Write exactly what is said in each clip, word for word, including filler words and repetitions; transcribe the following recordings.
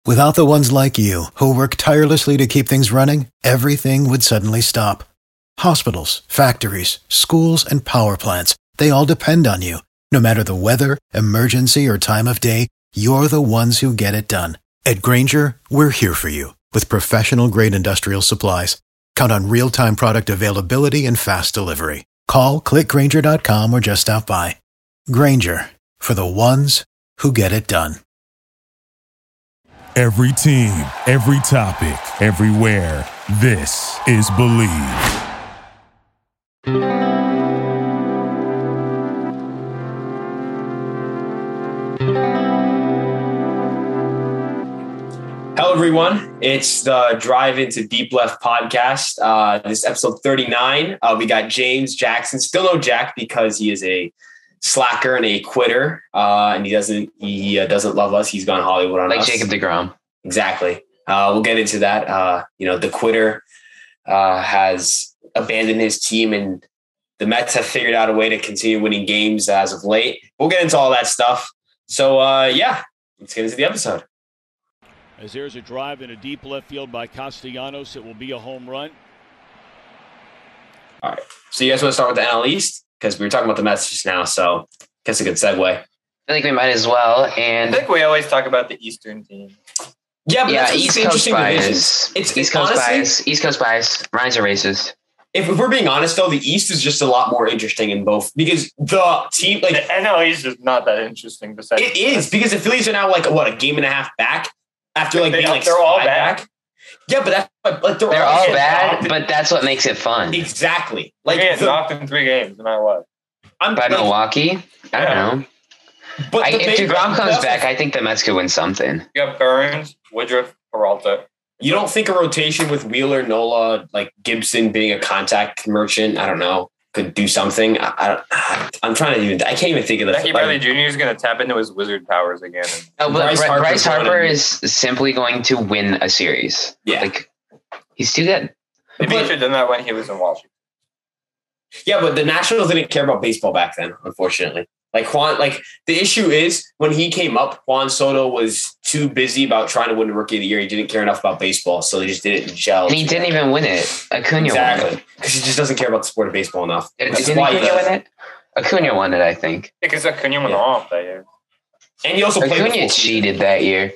Without the ones like you, who work tirelessly to keep things running, everything would suddenly stop. Hospitals, factories, schools, and power plants, they all depend on you. No matter the weather, emergency, or time of day, you're the ones who get it done. At Grainger, we're here for you with professional-grade industrial supplies. Count on real-time product availability and fast delivery. Call, click Grainger dot com, or just stop by. Grainger, for the ones who get it done. Every team, every topic, everywhere. This is Believe. Hello, everyone. It's the Drive Into Deep Left podcast. Uh, this is episode thirty-nine. Uh, we got James Jackson. Still no Jack because he is a slacker and a quitter, uh, and he doesn't he uh, doesn't love us. He's gone Hollywood on like us. Like Jacob deGrom. Exactly. Uh, we'll get into that. Uh, you know, the quitter uh, has abandoned his team, and the Mets have figured out a way to continue winning games as of late. We'll get into all that stuff. So, uh, yeah, let's get into the episode. As there's a drive in a deep left field by Castellanos, it will be a home run. All right. So you guys want to start with the N L East? Because we were talking about the Mets just now, so I guess a good segue. I think we might as well. And I think we always talk about the Eastern team. Yeah, but yeah, that's East Coast interesting bias. It's, East it's Coast honestly, bias. East Coast bias. Ryan's a racist. If, if we're being honest, though, the East is just a lot more interesting in both because the team, like the N L East, is not that interesting. Besides, it is because the Phillies are now like what a game and a half back after like they, being like they're all bad. Back. Yeah, but that's like they're, they're all, all bad, knocked. But that's what makes it fun. Exactly. Like they get knocked in three games, no matter what. I'm by like, Milwaukee. I yeah. don't know. But I, if DeGrom comes also, back, I think the Mets could win something. You got Burns, Woodruff, Peralta. You don't think a rotation with Wheeler, Nola, like Gibson being a contact merchant, I don't know, could do something? I, I don't, I'm trying to even, I can't even think of the Becky Bradley Junior is going to tap into his wizard powers again. No, but Bryce, Bryce Harper, Bryce Harper is simply going to win a series. Yeah. Like, he's too good. Maybe but, he should have done that when he was in Washington. Yeah, but the Nationals didn't care about baseball back then, unfortunately. Like Juan, like the issue is when he came up, Juan Soto was too busy about trying to win the Rookie of the Year. He didn't care enough about baseball, so they just didn't gel. And he didn't even win it. Acuna exactly. won it. Because he just doesn't care about the sport of baseball enough. Did, didn't Acuna win it? Acuna won it, I think. Yeah, because Acuna went yeah. off that year. And he also played Acuna cheated that year.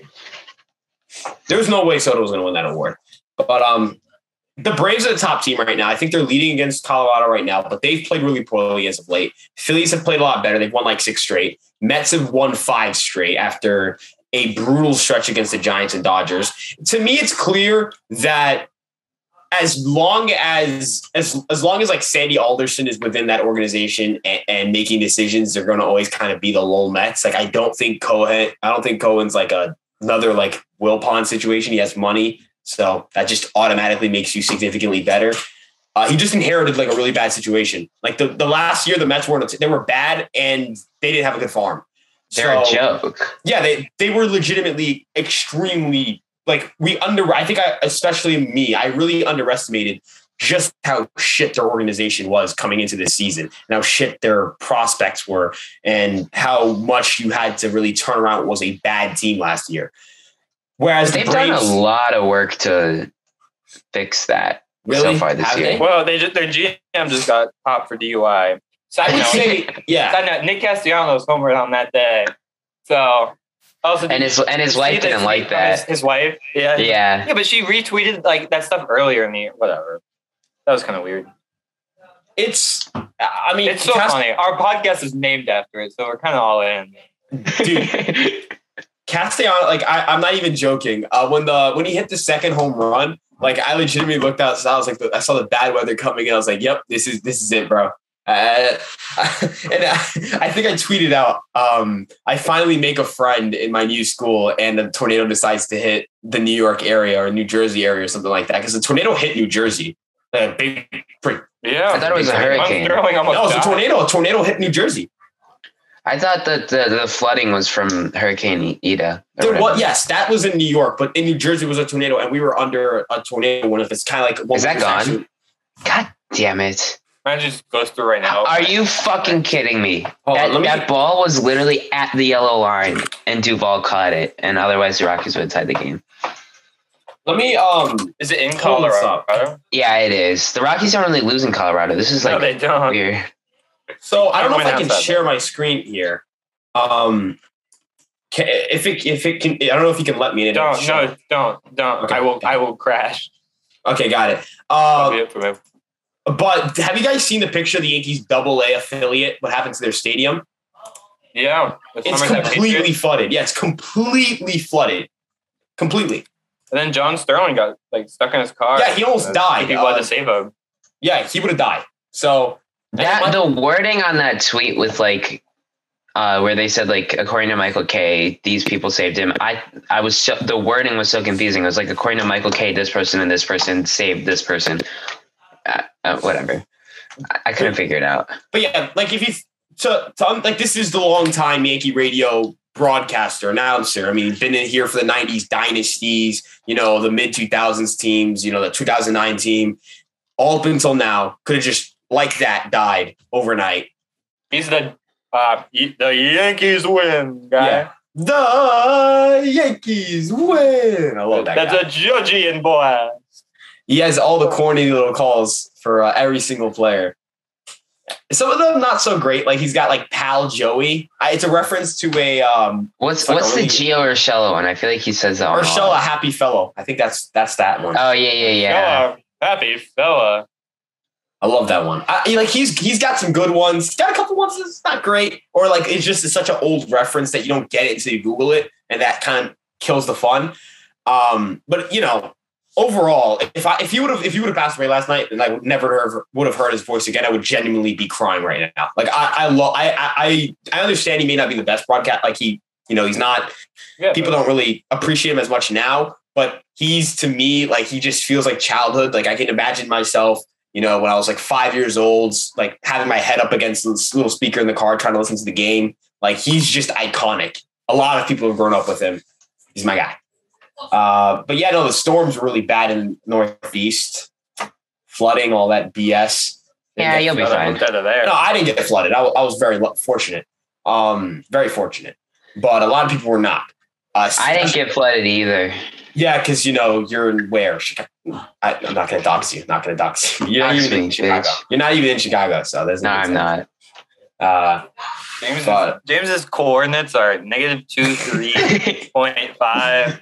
There was no way Soto was going to win that award. But um, the Braves are the top team right now. I think they're leading against Colorado right now, but they've played really poorly as of late. Phillies have played a lot better. They've won like six straight. Mets have won five straight after a brutal stretch against the Giants and Dodgers. To me, it's clear that as long as as as long as like Sandy Alderson is within that organization and, and making decisions, they're going to always kind of be the lull Mets. Like I don't think Cohen, I don't think Cohen's like a another like Wilpon situation. He has money, so that just automatically makes you significantly better. Uh, he just inherited like a really bad situation. Like the, the last year, the Mets weren't, they were bad and they didn't have a good farm. They're so, a joke. Yeah, they, they were legitimately extremely like we under, I think I, especially me, I really underestimated just how shit their organization was coming into this season and how shit their prospects were and how much you had to really turn around what was a bad team last year. Whereas they've the Braves, done a lot of work to fix that. Really? So far this Have year. They? Well, they just, their G M just got popped for D U I. So I would say, yeah. Nick Castellanos homered on that day. So also, and his and his wife didn't like that. His, his wife, yeah, yeah, yeah. But she retweeted like that stuff earlier in the year. Whatever. That was kind of weird. It's, I mean, it's so Cast- funny. Our podcast is named after it, so we're kind of all in. Dude, Castellanos, like I, I'm not even joking. Uh, when the when he hit the second home run. Like I legitimately looked outside. I was like, I saw the bad weather coming in. I was like, "Yep, this is this is it, bro." Uh, and I, I think I tweeted out, um, "I finally make a friend in my new school," and a tornado decides to hit the New York area or New Jersey area or something like that. Because the tornado hit New Jersey. Uh, big, pretty, yeah, I thought it was a hurricane. No, it was a tornado. A tornado hit New Jersey. I thought that the, the flooding was from Hurricane Ida. There was, yes, that was in New York, but in New Jersey was a tornado, and we were under a tornado. One of it's kind of like is that gone? God damn it! Imagine just goes through right now. Are you fucking kidding me? Hold on, that let me- that ball was literally at the yellow line, and Duval caught it, and otherwise the Rockies would have tied the game. Let me um. Is it in Pull this up. Colorado? Yeah, it is. The Rockies don't really lose in Colorado. This is No, like they don't. weird. So I don't know if Went I can outside, share my screen here. Um, can, if it if it can, I don't know if you can let me in. Don't, no, don't, don't. Okay. I will, I will crash. Okay, got it. That'll Um, be it for me. but have you guys seen the picture of the Yankees Double A affiliate? What happened to their stadium? Yeah, the It's Somerset completely Patriots. flooded. Yeah, it's completely flooded. Completely. And then John Sterling got like stuck in his car. Yeah, he almost And died. People had Uh, to save him. Yeah, he would have died. So That the wording on that tweet with like, uh, where they said like, according to Michael K, these people saved him. I I was so, the wording was so confusing. It was like, according to Michael K, this person and this person saved this person. Uh, uh, whatever. I, I couldn't figure it out. But yeah, like if you so, so I'm, like this is the long time Yankee radio broadcaster, announcer. I mean, been in here for the nineties dynasties, you know, the mid two thousands teams, you know, the two thousand nine team, all up until now, could have just like that died overnight. He's the uh, y- the Yankees win guy. Yeah. The Yankees win. I love that That's guy. a Judgian boy. He has all the corny little calls for uh, every single player. Some of them not so great. Like he's got like Pal Joey. I, it's a reference to a um What's It's like what's a the really- Gio Urshela one? I feel like he says that one. a Urshela, lot. happy fellow. I think that's that's that one. Oh yeah, yeah, yeah. Fella, happy fella. I love that one. I, like he's he's got some good ones. He's got a couple ones that's not great, or like it's just it's such an old reference that you don't get it until you Google it, and that kind of kills the fun. Um, but you know, overall, if I if you would have if you would have passed away last night, and I would never have, would have heard his voice again, I would genuinely be crying right now. Like I I love I I I understand he may not be the best broadcast. Like he you know he's not. Yeah, People don't really appreciate him as much now, but he's to me like he just feels like childhood. Like I can imagine myself. You know, when I was like five years old, like having my head up against this little speaker in the car, trying to listen to the game. Like he's just iconic. A lot of people have grown up with him. He's my guy. Uh, but yeah, no, the storms were really bad in Northeast, flooding, all that B S. Yeah, you'll be Another fine. hook out of there. No, I didn't get flooded. I, I was very lu- fortunate, um, very fortunate. But a lot of people were not. Uh, I didn't get flooded either. Yeah, because you know you're in where? Chicago. I, I'm not going to dox you. Not going to dox you. You're not Dox even in me, Chicago. bitch. You're not even in Chicago, so there's No, I'm not. Uh, James' But- James's coordinates are negative two three point five.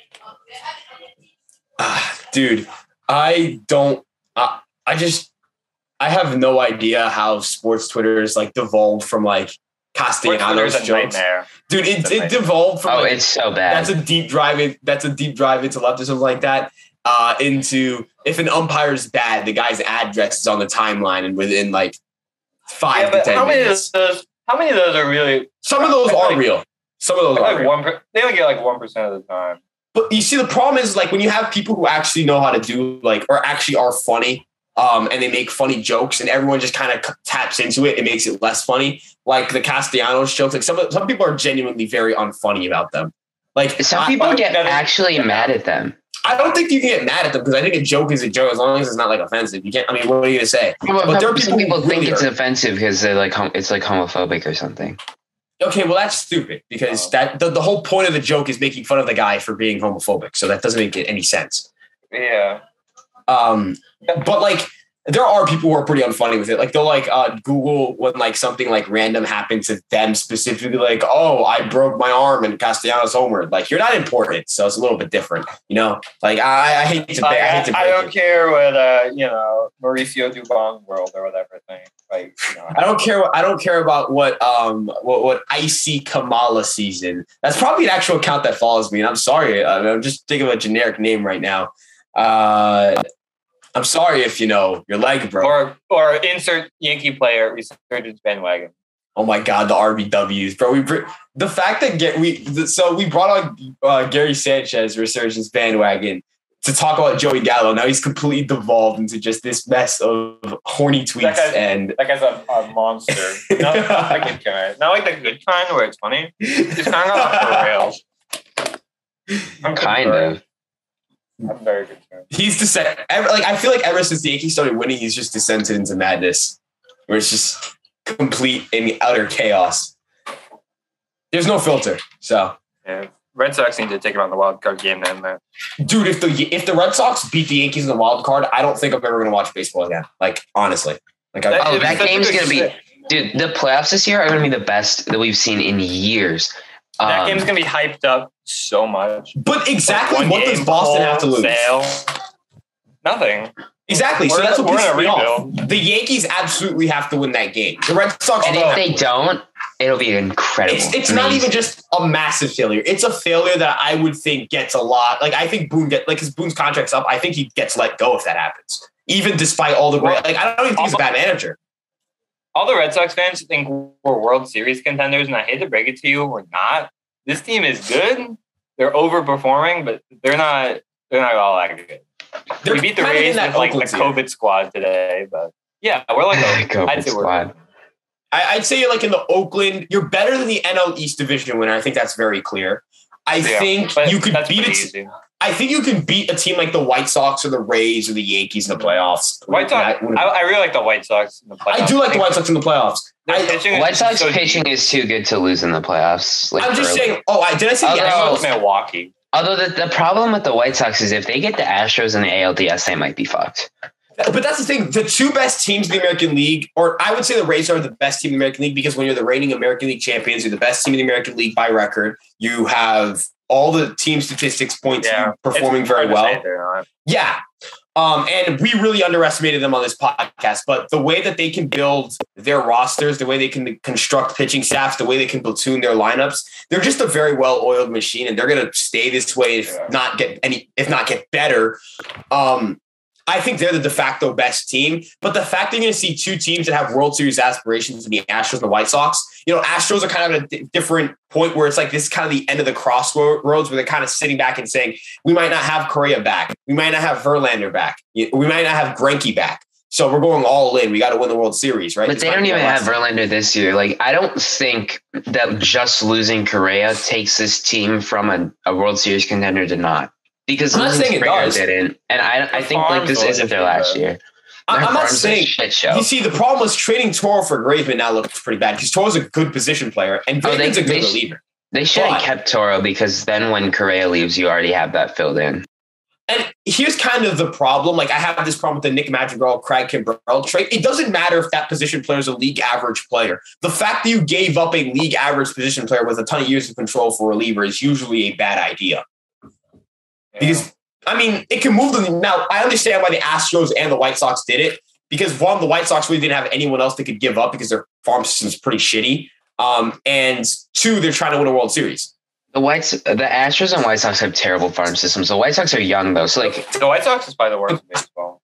ah, dude, I don't. Uh, I just. I have no idea how sports Twitter is like devolved from like Castellanos Twitter's a jokes. nightmare. Dude, it, It's a it nightmare. devolved from Oh, like, it's so bad. that's a deep drive. In, that's a deep drive into left or something like that. Uh, into if an umpire's bad, the guy's address is on the timeline, and within like five Yeah, to but ten how many of minutes. those? How many of those are really? Some of those are real. Some of those are Like real. one. per- They only get like one percent of the time. But you see, the problem is like when you have people who actually know how to do like, or actually are funny, um, and they make funny jokes, and everyone just kind of taps into it. It makes it less funny. Like the Castellanos jokes, like some some people are genuinely very unfunny about them. Like Some I- people I- get actually mad at them. I don't think you can get mad at them because I think a joke is a joke as long as it's not like offensive. You can't. I mean, what are you gonna say? But there are Some people people who think really it's are. offensive because they're like hom- it's like homophobic or something. Okay, well that's stupid because Oh. that the, the whole point of the joke is making fun of the guy for being homophobic. So that doesn't make any sense. Yeah. Um, but like there are people who are pretty unfunny with it. Like they'll like uh, Google when like something like random happened to them specifically, like, oh, I broke my arm and Castellanos homered. Like you're not important, so it's a little bit different, you know. Like I, I hate to, Like, I I, hate to I break don't it. care what uh you know Mauricio Dubon world or whatever thing. Like you know. I don't care. What, I don't care about what um what, what icy Kamala season. That's probably an actual account that follows me, and I'm sorry. I mean, I'm just thinking of a generic name right now. Uh, I'm sorry if you know your leg broke. Or or insert Yankee player resurgence bandwagon. Oh my God, the R B Ws, bro. We br- the fact that get we the, so we brought on uh, Gary Sanchez resurgence bandwagon to talk about Joey Gallo. Now he's completely devolved into just this mess of horny tweets That guy- and That guy's a, a monster. Not, not the good kind. Not like the good kind where it's funny. He's kind of off the rails. I'm Kind concerned. of. I'm very concerned. He's descent. Like I feel like ever since the Yankees started winning, he's just descended into madness, where it's just complete and utter chaos. There's no filter. So yeah, Red Sox need to take him on the wild card game then. Man. Dude, if the if the Red Sox beat the Yankees in the wild card, I don't think I'm ever going to watch baseball again. Like honestly, like I, oh, that game's going to be, dude. The playoffs this year are going to be the best that we've seen in years. That um, game's going to be hyped up so much. But exactly, like what does Boston have to lose? Fail. Nothing. Exactly. We're, so that's what we're pisses in me a off. rebuild. The Yankees absolutely have to win that game. The Red Sox, and if they don't, it'll be incredible. It's, it's not even just a massive failure. It's a failure that I would think gets a lot. Like I think Boone get like his Boone's contract's up. I think he gets let go if that happens, even despite all the great. Like I don't even think he's a bad manager. All the Red Sox fans think we're World Series contenders, and I hate to break it to you, we're not. This team is good. They're overperforming, but they're not. They're not all that good. They're we beat the Rays with like the COVID year. squad today, but yeah, we're like a COVID I'd say squad. We're, I'd say you're like in the Oakland. You're better than the N L East division winner. I think that's very clear. I yeah, think you could beat it. I think you can beat a team like the White Sox or the Rays or the Yankees in the playoffs. White Sox. I, I really like the White Sox in the playoffs. I do like the White Sox in the playoffs. I, White Sox so pitching deep. is too good to lose in the playoffs. Like I'm just early. saying. Oh, I did I say although, the Astros? Milwaukee. Although the, the problem with the White Sox is if they get the Astros in the A L D S, they might be fucked. But that's the thing. The two best teams in the American League, or I would say the Rays are the best team in the American League because when you're the reigning American League champions, you're the best team in the American League by record. You have all the team statistics point to yeah, you performing very well. Yeah. Um, and we really underestimated them on this podcast, but the way that they can build their rosters, the way they can construct pitching staffs, the way they can platoon their lineups, they're just a very well-oiled machine, and they're going to stay this way if yeah. not get any, if not get better. Um, I think they're the de facto best team, but the fact that you're going to see two teams that have World Series aspirations in the Astros and the White Sox, you know, Astros are kind of at a d- different point where it's like this is kind of the end of the crossroads where they're kind of sitting back and saying, we might not have Correa back. We might not have Verlander back. We might not have Greinke back. So we're going all in. We got to win the World Series, right? But they don't even have Verlander this year. Like, I don't think that just losing Correa takes this team from a, a World Series contender to not. Because I'm not saying it does. Didn't, and I, I think like this isn't their last year. Their I'm not saying. Shit show. You see, the problem was trading Toro for Graveman now looks pretty bad because Toro's a good position player and Graveman's oh, they, a good they reliever. They should have kept Toro because then when Correa leaves, you already have that filled in. And here's kind of the problem. Like I have this problem with the Nick Madrigal, Craig Kimbrell trade. It doesn't matter if that position player is a league average player. The fact that you gave up a league average position player with a ton of years of control for a reliever is usually a bad idea. Because, I mean, it can move them. Now, I understand why the Astros and the White Sox did it. Because, one, the White Sox really didn't have anyone else they could give up because their farm system is pretty shitty. Um, and, two, they're trying to win a World Series. The Whites, the Astros and White Sox have terrible farm systems. The White Sox are young, though. So, like, the White Sox is by the worst in baseball.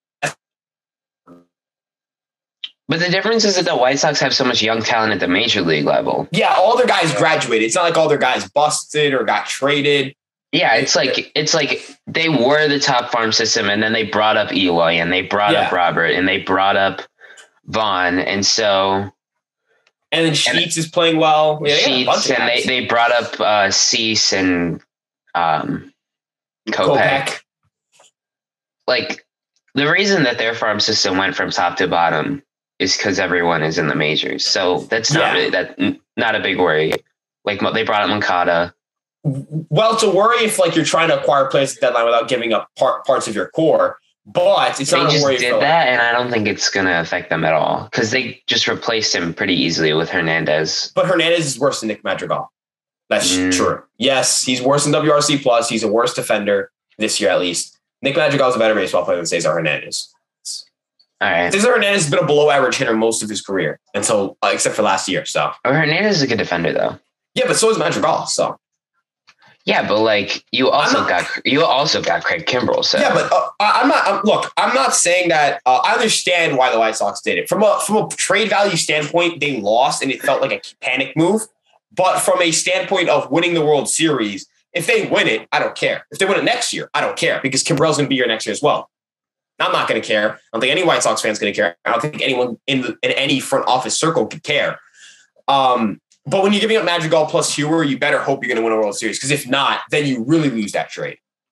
But the difference is that the White Sox have so much young talent at the major league level. Yeah, all their guys graduated. It's not like all their guys busted or got traded. Yeah, it's like it's like they were the top farm system, and then they brought up Eloy, and they brought yeah. up Robert, and they brought up Vaughn, and so. And then Sheets and, is playing well. Yeah, Sheets, and they, they brought up uh, Cease and um, Kopech. Kopech. Like the reason that their farm system went from top to bottom is because everyone is in the majors, so that's not yeah. really that not a big worry. Like they brought up Moncada. Well, it's a worry if like you're trying to acquire players at the deadline without giving up part, parts of your core, but it's they not just a worry. Did for that, like, and I don't think it's going to affect them at all because they just replaced him pretty easily with Hernandez. But Hernandez is worse than Nick Madrigal. That's mm. true. Yes, he's worse than W R C plus. He's a worse defender this year, at least. Nick Madrigal is a better baseball player than Cesar Hernandez. All right. Cesar Hernandez has been a below-average hitter most of his career until, uh, except for last year. So oh, Hernandez is a good defender, though. Yeah, but so is Madrigal. So. Yeah, but like you also not, got you also got Craig Kimbrell. So yeah, but uh, I'm not. I'm, look, I'm not saying that. Uh, I understand why the White Sox did it from a from a trade value standpoint. They lost, and it felt like a panic move. But from a standpoint of winning the World Series, if they win it, I don't care. If they win it next year, I don't care because Kimbrell's going to be here next year as well. I'm not going to care. I don't think any White Sox fans going to care. I don't think anyone in the, in any front office circle could care. Um. But when you're giving up Madrigal plus Hewer, you better hope you're going to win a World Series. Because if not, then you really lose that trade.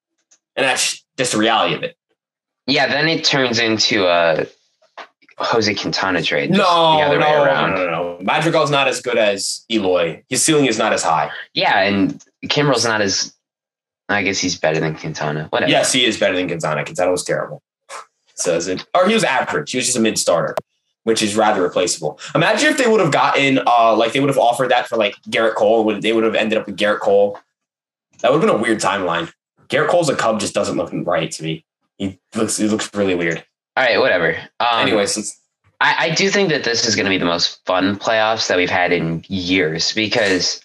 And that's just the reality of it. Yeah, then it turns into a Jose Quintana trade. No, the other no, way no, around. no, no, no. Madrigal's not as good as Eloy. His ceiling is not as high. Yeah, and Kimbrel's not as. I guess he's better than Quintana. Whatever. Yes, he is better than Quintana. Quintana was terrible. So is it, or he was average. He was just a mid starter, which is rather replaceable. Imagine if they would have gotten, uh, like they would have offered that for like Garrett Cole. Would they would have ended up with Garrett Cole? That would have been a weird timeline. Garrett Cole's a Cub just doesn't look right to me. He looks, he looks really weird. All right, whatever. Um, Anyways, it's, I, I do think that this is going to be the most fun playoffs that we've had in years because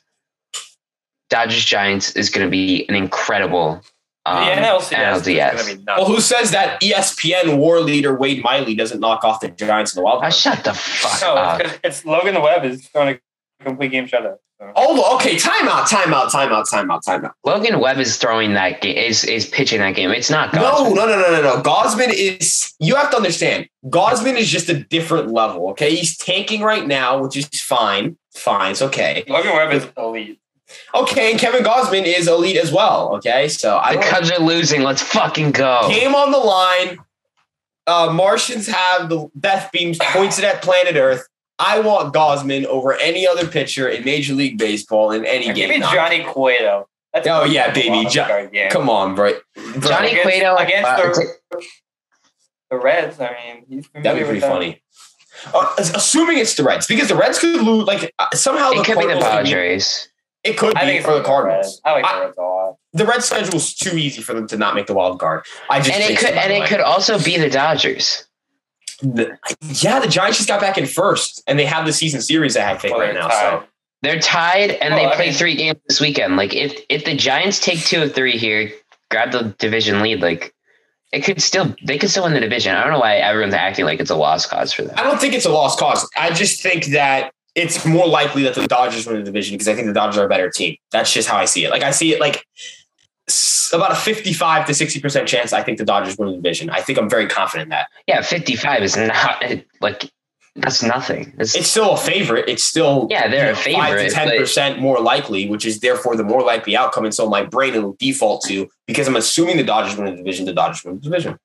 Dodgers Giants is going to be an incredible um, the N L C S N L D S. is going to be nuts. well, who says that E S P N war leader Wade Miley doesn't knock off the Giants in the wild Oh, card? shut the fuck No, up. it's, 'cause it's Logan Webb is throwing a complete game shutout. So. Oh, okay. Timeout, timeout, timeout, timeout, timeout. Logan Webb is throwing that game, is, is pitching that game. It's not No, Gosman. no, no, no, no, no. Gosman is, you have to understand, Gosman is just a different level, okay? He's tanking right now, which is fine. Fine, it's okay. Logan Webb is elite. Okay, and Kevin Gosman is elite as well, okay? So I The don't, Cubs are losing. Let's fucking go. game on the line. Uh, Martians have the death beams pointed at planet Earth. I want Gosman over any other pitcher in Major League Baseball in any Give game. me Johnny Cueto. That's Oh, yeah, a baby. wild Jo- card game. Come on, bro. bro. Johnny Against- Cueto against uh, the- The Reds, I mean, he's That'd be familiar pretty with them. funny. Uh, assuming it's the Reds, because the Reds could lose. Like uh, somehow it the could be the Cardinals could be- Padres. It could be I think it's for the Reds. Cardinals. I like the I- Reds a lot. The Red schedule's too easy for them to not make the wild card. I just And it think so, could by and the it way. could also be the Dodgers. The- yeah, the Giants just got back in first, and they have the season series at I think Well, right they're now. tied. So They're tied and Well, they I play mean- three games this weekend. Like if if the Giants take two of three here, grab the division lead, like it could still they could still win the division. I don't know why everyone's acting like it's a lost cause for them. I don't think it's a lost cause. I just think that it's more likely that the Dodgers win the division because I think the Dodgers are a better team. That's just how I see it. Like I see it like s- about a fifty-five to sixty percent chance I think the Dodgers win the division. I think I'm very confident in that. Yeah, fifty-five is not like that's nothing. It's, It's still a favorite. It's still Yeah, they're you a know, five to favorite, ten percent more likely, which is therefore the more likely outcome. And so my brain will default to because I'm assuming the Dodgers win the division. The Dodgers win the division.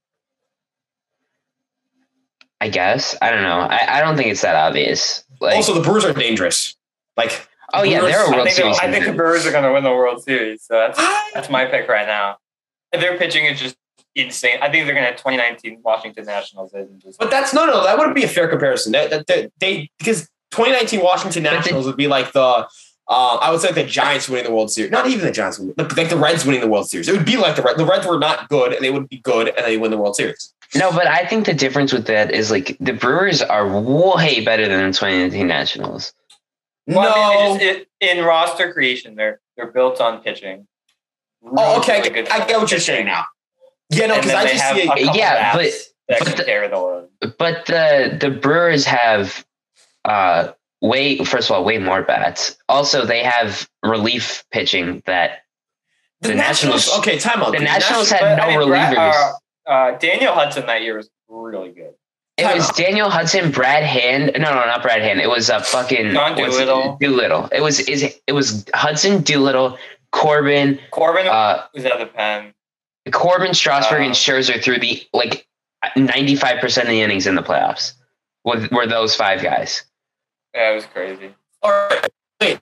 I guess. I don't know. I, I don't think it's that obvious. Like also, the Brewers are dangerous. Like oh yeah, Brewers- they're a I World think, Series. I think the contender. Brewers are going to win the World Series. So that's I- that's my pick right now. Their pitching is just insane. I think they're going to have twenty nineteen Washington Nationals. And just, But that's no, no. That wouldn't be a fair comparison. That, that, that they because twenty nineteen Washington But the- Nationals would be like the uh, I would say the Giants winning the World Series. Not even the Giants, winning, like, like the Reds winning the World Series. It would be like the Reds. The Reds were not good, and they would be good, and they win the World Series. No, but I think the difference with that is like the Brewers are way better than the twenty nineteen Nationals. well, no. I mean, it just, it, in roster creation, they're they're built on pitching. oh, okay. I Really get, good I get what you're pitching. saying now. Yeah, no, And because then I they just have see a it. couple Yeah, bats that but can the- carry the load. But the the Brewers have uh way first of all way more bats. Also, they have relief pitching that The, the Nationals, Nationals- okay, time out. the dude. Nationals Nationals- had But, no I mean, Brad- relievers. uh, uh, Daniel Hudson that year was really good. It Time was out. Daniel Hudson, Brad Hand. No, no, not Brad Hand. It was a fucking John what's it? Doolittle. Doolittle. It was is it, it was Hudson, Doolittle, Corbin, Corbin uh, was at the pen. Corbin, Strasburg, Uh, and Scherzer through the like ninety-five percent of the innings in the playoffs. Were, were those five guys? Yeah, it was crazy. All right,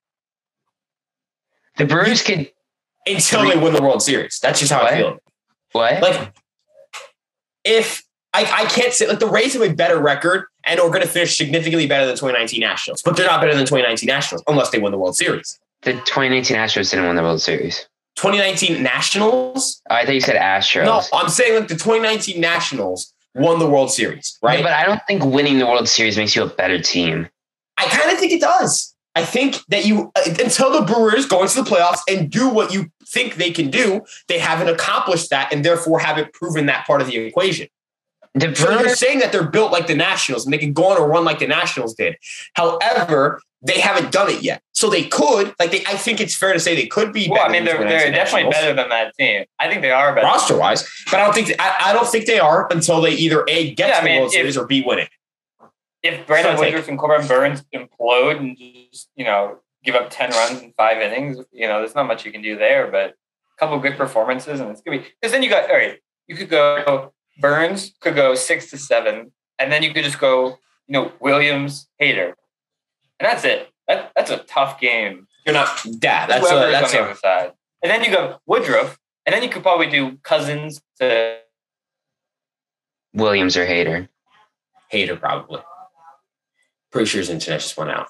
The Brewers could until they win the World Series. That's just how What? I feel. what? Like, if I, I can't say like the Rays have a better record and are going to finish significantly better than the twenty nineteen Nationals, but they're not better than the twenty nineteen Nationals unless they win the World Series. The twenty nineteen Astros didn't win the World Series. twenty nineteen Nationals? Oh, I thought you said Astros. No, I'm saying like the twenty nineteen Nationals won the World Series, right? Yeah, but I don't think winning the World Series makes you a better team. I kind of think it does. I think that you, uh, until the Brewers go into the playoffs and do what you think they can do, they haven't accomplished that and therefore haven't proven that part of the equation. The So you're Brewers, saying that they're built like the Nationals and they can go on a run like the Nationals did. However, they haven't done it yet. So they could, like they, I think it's fair to say they could be Well, better I mean, than they're the they're definitely Nationals, better than that team. I think they are better. roster wise, but I don't think I, I don't think they are until they either A, get Yeah, to I the mean, World if- Series or B, win it. If Brandon So it's like- Woodruff and Corbin Burns implode and just, you know, give up ten runs in five innings, you know, there's not much you can do there. But couple good performances, and it's gonna be because then you got all right. You could go Burns could go six to seven, and then you could just go you know Williams Hader, and that's it. That that's a tough game. You're not yeah. That's a, Whoever's that's on the a, other side, and then you go Woodruff, and then you could probably do Cousins to Williams or Hader. Hater probably. Pretty sure his internet just went out.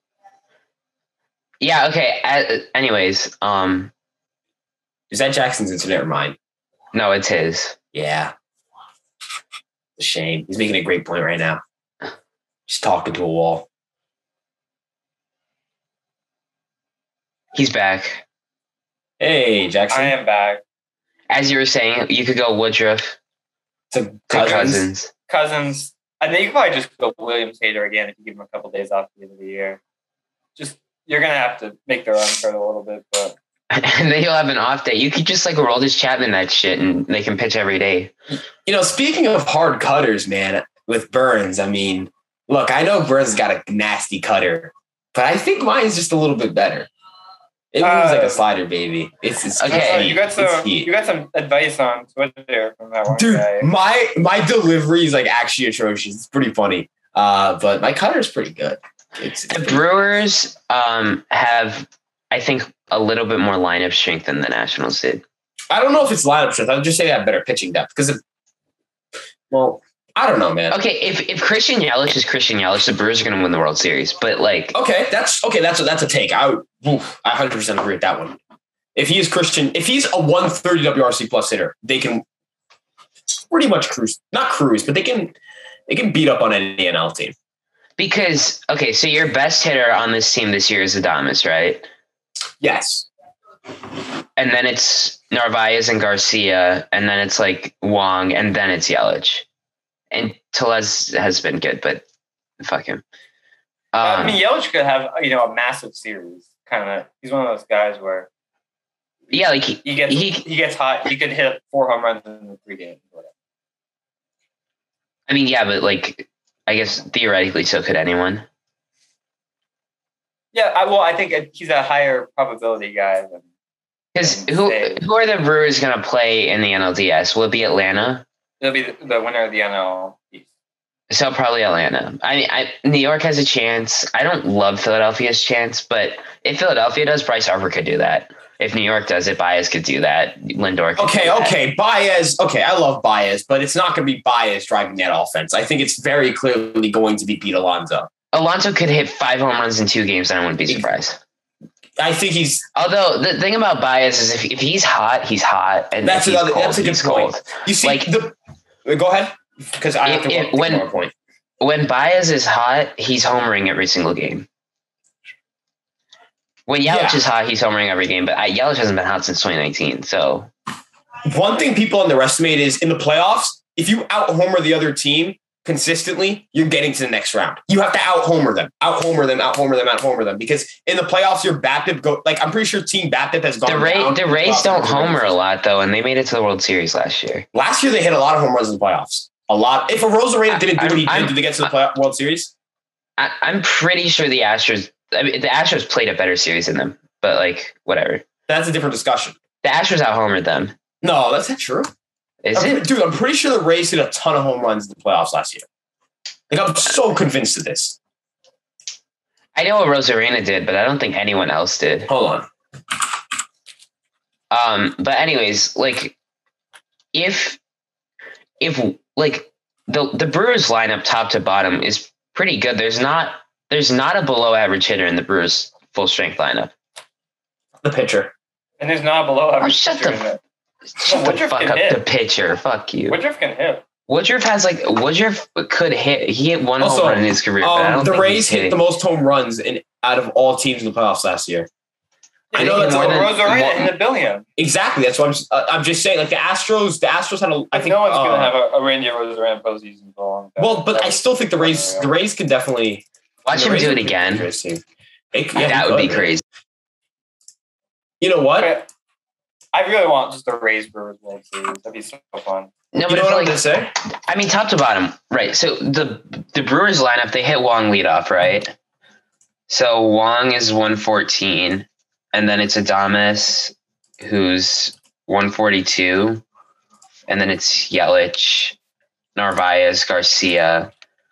Yeah. Okay. Uh, anyways, um, Is that Jackson's internet or mine? no, it's his. Yeah. It's a shame. He's making a great point right now. Just talking to a wall. He's back. Hey, Jackson. I am back. As you were saying, you could go Woodruff To to Cousins. Cousins. Cousins, and then you could probably just go Williams Hader again if you give him a couple days off at the end of the year. Just you're gonna have to make the run for it a little bit, but And then you'll have an off day. You could just like roll this Chapman that shit and they can pitch every day. You know, speaking of hard cutters, man, with Burns, I mean, look, I know Burns has got a nasty cutter, but I think mine's just a little bit better. It moves Uh, like a slider, baby. It's, it's Okay. Uh, heat. you got It's some heat. you got some advice on Twitter from that one Dude, guy. my my delivery is like actually atrocious. It's pretty funny. Uh, but my cutter is pretty good. It's, it's The pretty- Brewers um, have, I think, a little bit more lineup strength than the Nationals did. I don't know if it's lineup strength. I would just say they have better pitching depth because, well, I don't know, man. Okay, if, if Christian Yelich is Christian Yelich, the Brewers are going to win the World Series. But like, Okay, that's okay. That's a, that's a take. I would, oof, I one hundred percent agree with that one. If he is Christian, if he's a one thirty W R C plus hitter, they can pretty much cruise, not cruise, but they can they can beat up on any N L team. because okay, so your best hitter on this team this year is Adames, right? Yes. And then it's Narvaez and Garcia, and then it's like Wong, and then it's Yelich. And Tellez has been good, but fuck him. Um, I mean, Yelich could have you know a massive series. Kind of, he's one of those guys where yeah, like he, he gets he, he gets hot. He could hit four home runs in the three games. Whatever. I mean, yeah, but like, I guess theoretically, so could anyone. Yeah, I, well, I think he's a higher probability guy than. Because than who State. who are the Brewers going to play in the N L D S? Will it be Atlanta? He'll be the, the winner of the N L East. So probably Atlanta. I mean, I, New York has a chance. I don't love Philadelphia's chance, but if Philadelphia does, Bryce Harper could do that. If New York does it, Baez could do that. Lindor could Okay, do that. okay. Baez. Okay, I love Baez, but it's not going to be Baez driving that offense. I think it's very clearly going to be Pete Alonso. Alonso could hit five home runs in two games, and I wouldn't be surprised. I think he's. Although the thing about Baez is if, if he's hot, he's hot, and That's if he's another. cold, That's a good he's point. cold. You see Like- the. Go ahead, because I have to It- it- think when- more point. When Baez is hot, he's homering every single game. When Yelich Yeah. is hot, he's homering every game. But I, Yelich hasn't been hot since twenty nineteen. So One thing people underestimate is in the playoffs, if you out homer the other team consistently, you're getting to the next round. You have to out homer them, out homer them, out homer them, out homer them. Because in the playoffs, your BABIP go like I'm pretty sure Team BABIP has gone the Ray, down. the Rays don't homer a lot though, and they made it to the World Series last year. Last year they hit a lot of home runs in the playoffs. A lot. If a Rosarena didn't do what he I'm- did, did they get to the play- World Series? I, I'm pretty sure the Astros. I mean, the Astros played a better series than them, but like whatever. That's a different discussion. The Astros out homered them. No, that's not true. Is I'm- it? Dude, I'm pretty sure the Rays hit a ton of home runs in the playoffs last year. Like I'm so convinced of this. I know what Rosarena did, but I don't think anyone else did. Hold on. Um, but anyways, like if if like the the Brewers lineup top to bottom is pretty good. There's not there's not a below average hitter in the Brewers full strength lineup. The pitcher. And there's not a below Oh, average shut pitcher the in there. shut the Woodruff fuck can up, hit. the pitcher. Fuck you. Woodruff can hit. Woodruff has like Woodruff could hit. He hit one Also, home run in his career. but I Um, don't the think Rays he's hit hitting. the most home runs in out of all teams in the playoffs last year. I They know hit that's more a, than- Rosarena more- in the billion. exactly. That's what I'm. just- Uh, I'm just saying. Like the Astros, the Astros had a. I think no one's uh, gonna have a, a Randy Rosarena postseason for a long time. Well, but I still think the Rays. Yeah. The Rays can definitely. Watch the him Rays do are it a pretty again. dangerous team. They- yeah, That he would be could. crazy. You know what? Okay. I really want just a Rays Brewers World Series. That'd be so fun. No, You but know I what feel I'm like gonna say? I mean, top to bottom, right? So the the Brewers lineup, they hit Wong leadoff, right? So Wong is one fourteen, and then it's Adames, who's one forty-two. And then it's Yelich, Narvaez, Garcia,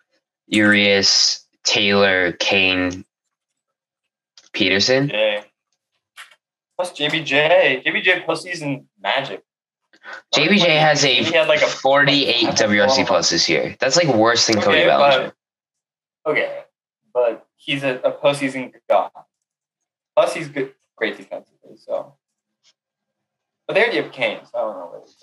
Urias, Taylor, Kane, Peterson. J. Plus J B J. J B J postseason magic. J B J has a he had like a forty-eight W R C plus this year. That's like worse than Cody Okay, Bellinger. but, okay, but he's a, a postseason god. Plus, he's good, great defensively. So, but they already have Kane, so I don't know. What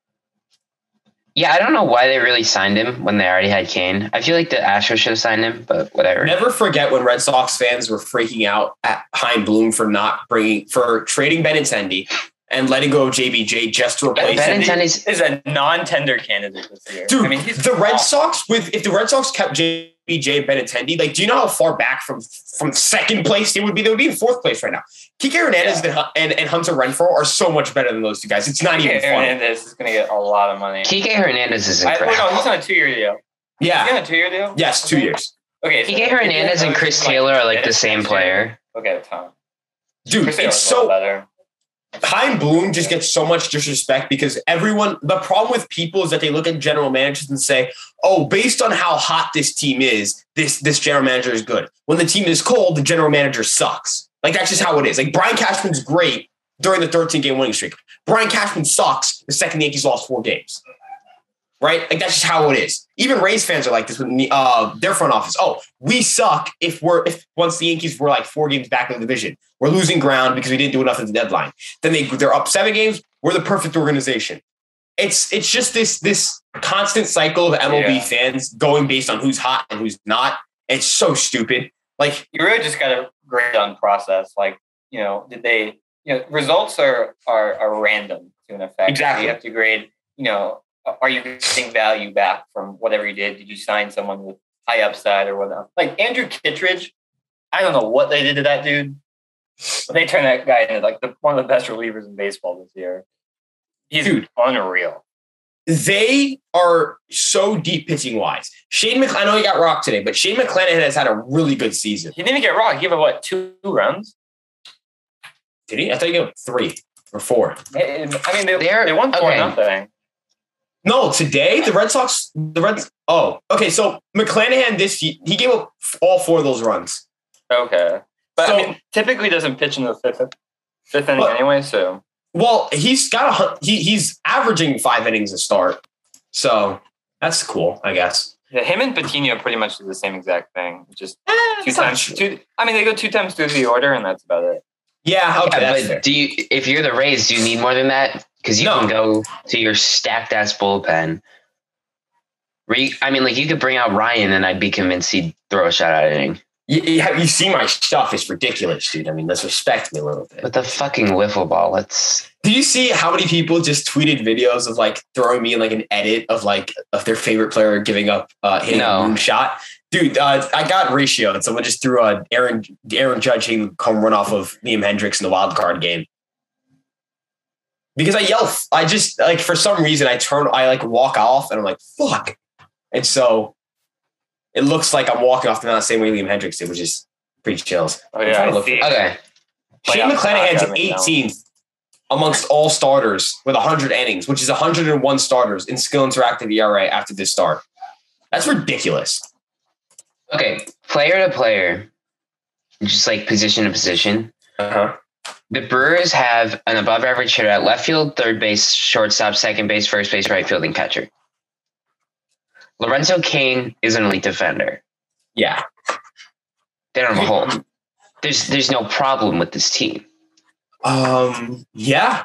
Yeah, I don't know why they really signed him when they already had Kane. I feel like the Astros should have signed him, but whatever. Never forget when Red Sox fans were freaking out at Chaim Bloom for not bringing for trading Benintendi and letting go of J B J just to replace him. Benintendi's is a non-tender candidate this year. Dude, I mean, he's the Red awesome. Sox with if the Red Sox kept J B J Benintendi, like, do you know how far back from from second place they would be? They would be in fourth place right now. Kike Hernandez Yeah. and, and, and Hunter Renfroe are so much better than those two guys. It's not even Kike funny. Hernandez is going to get a lot of money. Kike Hernandez is I, wait, incredible. no, he's on a two-year deal. He's Yeah. on a two-year deal? Yes, two Okay. years. Okay. so Kike Hernandez and Chris like, Taylor are like the next same year. player. Okay, Tom. Dude, Chris Taylor's it's a little so better. Chaim Bloom just gets so much disrespect because everyone, the problem with people is that they look at general managers and say, oh, based on how hot this team is, this, this general manager is good. When the team is cold, the general manager sucks. Like, that's just how it is. Like, Brian Cashman's great during the thirteen-game winning streak. Brian Cashman sucks the second the Yankees lost four games. Right? Like, that's just how it is. Even Rays fans are like this with uh, their front office. Oh, we suck if we're if once the Yankees were like four games back in the division. We're losing ground because we didn't do enough at the deadline. Then they they're up seven games. We're the perfect organization. It's it's just this this constant cycle of M L B Yeah. fans going based on who's hot and who's not. It's so stupid. Like, You really just got to grade on process. Like, you know, did they, you know, results are, are, are random to an effect. Exactly. You have to grade, you know, are you getting value back from whatever you did? Did you sign someone with high upside or whatnot? Like Andrew Kittredge, I don't know what they did to that dude, but they turned that guy into like the, one of the best relievers in baseball this year. He's Dude. unreal. they are so deep pitching wise. Shane Mc, I know he got rocked today, but Shane McClanahan has had a really good season. He didn't even get rocked. He gave up, what, two runs? Did he? I thought he got three or four. I mean, they, They're- they won four okay. nothing. No, today the Red Sox, the Reds. Oh, okay. So McClanahan this he gave up all four of those runs. Okay. But So- I mean, typically doesn't pitch in the fifth fifth inning But- anyway, so Well, he's got a hun- he he's averaging five innings a start, so that's cool, I guess. yeah, him and Patino pretty much do the same exact thing. Just Eh, two it's not times. true. Two, I mean, they go two times through the order, and that's about it. Yeah, okay, Yeah, that's but fair. do you? If you're the Rays, do you need more than that? Because you No. can go to your stacked ass bullpen. Where you, I mean, like you could bring out Ryan, and I'd be convinced he'd throw a shutout inning. You, you, have, you see my stuff? It's ridiculous, dude. I mean, let's respect me a little bit. With the fucking wiffle ball, let's. Did you see how many people just tweeted videos of like throwing me in like an edit of like of their favorite player giving up uh, hitting No. a boom shot? Dude, uh, I got ratio, and someone just threw a Aaron Aaron Judge hitting home run off of Liam Hendricks in the wild card game. Because I yell, I just like for some reason I turn, I like walk off, and I'm like fuck, and so it looks like I'm walking off the mound the same way Liam Hendricks did, which is pretty chills. Oh I'm yeah, trying to I look see. for- Okay. Shane Playoff McClanahan's knockout, you know. eighteenth amongst all starters with one hundred innings, which is one hundred one starters in Skill Interactive E R A after this start. That's ridiculous. Okay. Player to player, just like position to position. Uh-huh. The Brewers have an above average hitter at left field, third base, shortstop, second base, first base, right field, and catcher. Lorenzo Cain is an elite defender. Yeah. They don't have a hole. There's there's no problem with this team. Um. Yeah.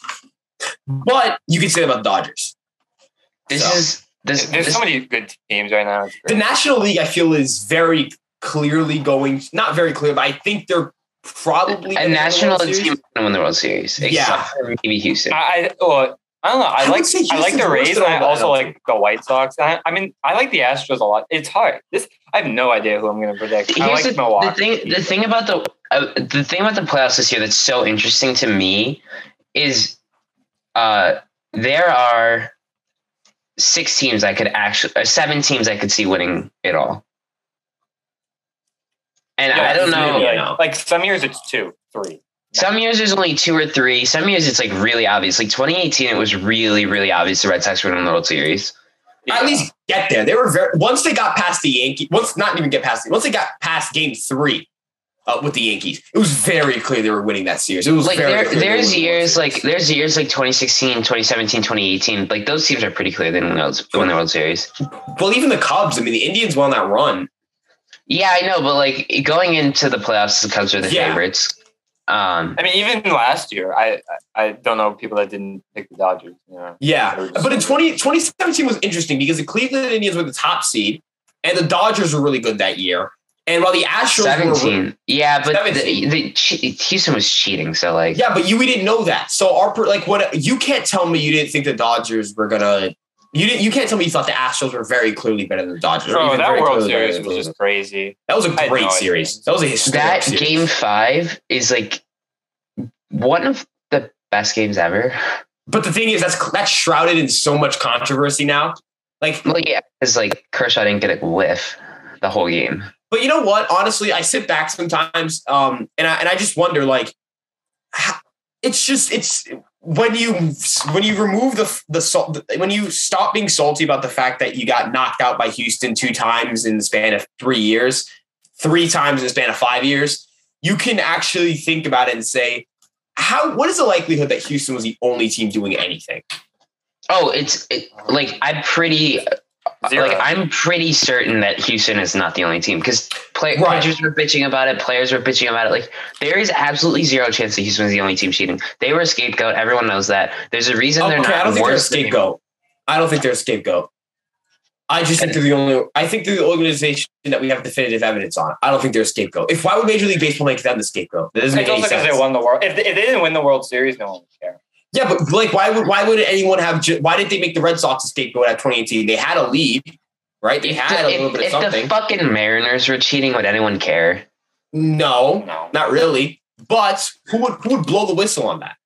But you can say that about the Dodgers. This So, is this. There's this so many good teams right now. It's The great. National League, I feel, is very clearly going, not very clear, but I think they're probably a gonna win the national World team Series. to win the World Series. Yeah. Except for maybe Houston. I, I well, I don't know. I, I would like say I like Houston's the worse Rays, than and I all that, also I don't like the White Sox. I, I mean, I like the Astros a lot. It's hard. This I have no idea who I'm going to predict. I Here's like the, Milwaukee. the thing. The thing about the uh, the thing about the playoffs this year that's so interesting to me is uh, there are six teams I could actually, uh, seven teams I could see winning it all. And Yeah, I don't it's know. really, Yeah. Like, like some years it's two, three. Some years there's only two or three. Some years it's like really obvious. Like twenty eighteen, it was really, really obvious the Red Sox were in the World Series. Yeah. At least get there. They were very once they got past the Yankees. Once not even get past it. Once they got past Game Three uh, with the Yankees, it was very clear they were winning that series. It was like very there, clear there's years like there's years like twenty sixteen, twenty seventeen, twenty eighteen. Like those teams are pretty clear they win the World Series. Well, even the Cubs. I mean, the Indians won that run. Yeah, I know, but like going into the playoffs, the Cubs are the Yeah. favorites. Um, I mean, even last year, I I don't know people that didn't pick the Dodgers. You know? Yeah, but in twenty, twenty seventeen was interesting because the Cleveland Indians were the top seed, and the Dodgers were really good that year. And while the Astros seventeen, were, yeah, but seventeen. the, the Houston was cheating, so like, yeah, but you we didn't know that. So our like what you can't tell me you didn't think the Dodgers were gonna. You didn't. You can't tell me you thought the Astros were very clearly better than the Dodgers. or Bro, even that very World clearly better Series than was the- just crazy. That was a I had great no idea. series. That was a historic that series. game five is like one of the best games ever. But the thing is, that's that's shrouded in so much controversy now. Like, Well, yeah, because like Kershaw didn't get a whiff the whole game. but you know what? Honestly, I sit back sometimes, um, and I and I just wonder, like, how, it's just it's when you when you remove the the salt when you stop being salty about the fact that you got knocked out by Houston two times in the span of three years, three times in the span of five years, you can actually think about it and say, how what is the likelihood that Houston was the only team doing anything? Oh, it's it, like I'm pretty Zero. like I'm pretty certain that Houston is not the only team because play, Right. pitchers were bitching about it, players were bitching about it. Like there is absolutely zero chance that Houston is the only team cheating. They were a scapegoat. Everyone knows that. There's a reason they're Okay, not I don't think they're a worse than- scapegoat. I don't think they're a scapegoat. I just think they're the only. I think they're the organization that we have definitive evidence on. I don't think they're a scapegoat. If why would Major League Baseball make them the scapegoat? That doesn't make It's any also because sense. they won the world. If they, if they didn't win the World Series, no one would care. Yeah, but like, why would why would anyone have? Ju- why did they make the Red Sox a scapegoat at twenty eighteen? They had a lead, right? They If, had a the, little if, bit of if something. the fucking Mariners were cheating, would anyone care? no, No. not really. But who would who would blow the whistle on that?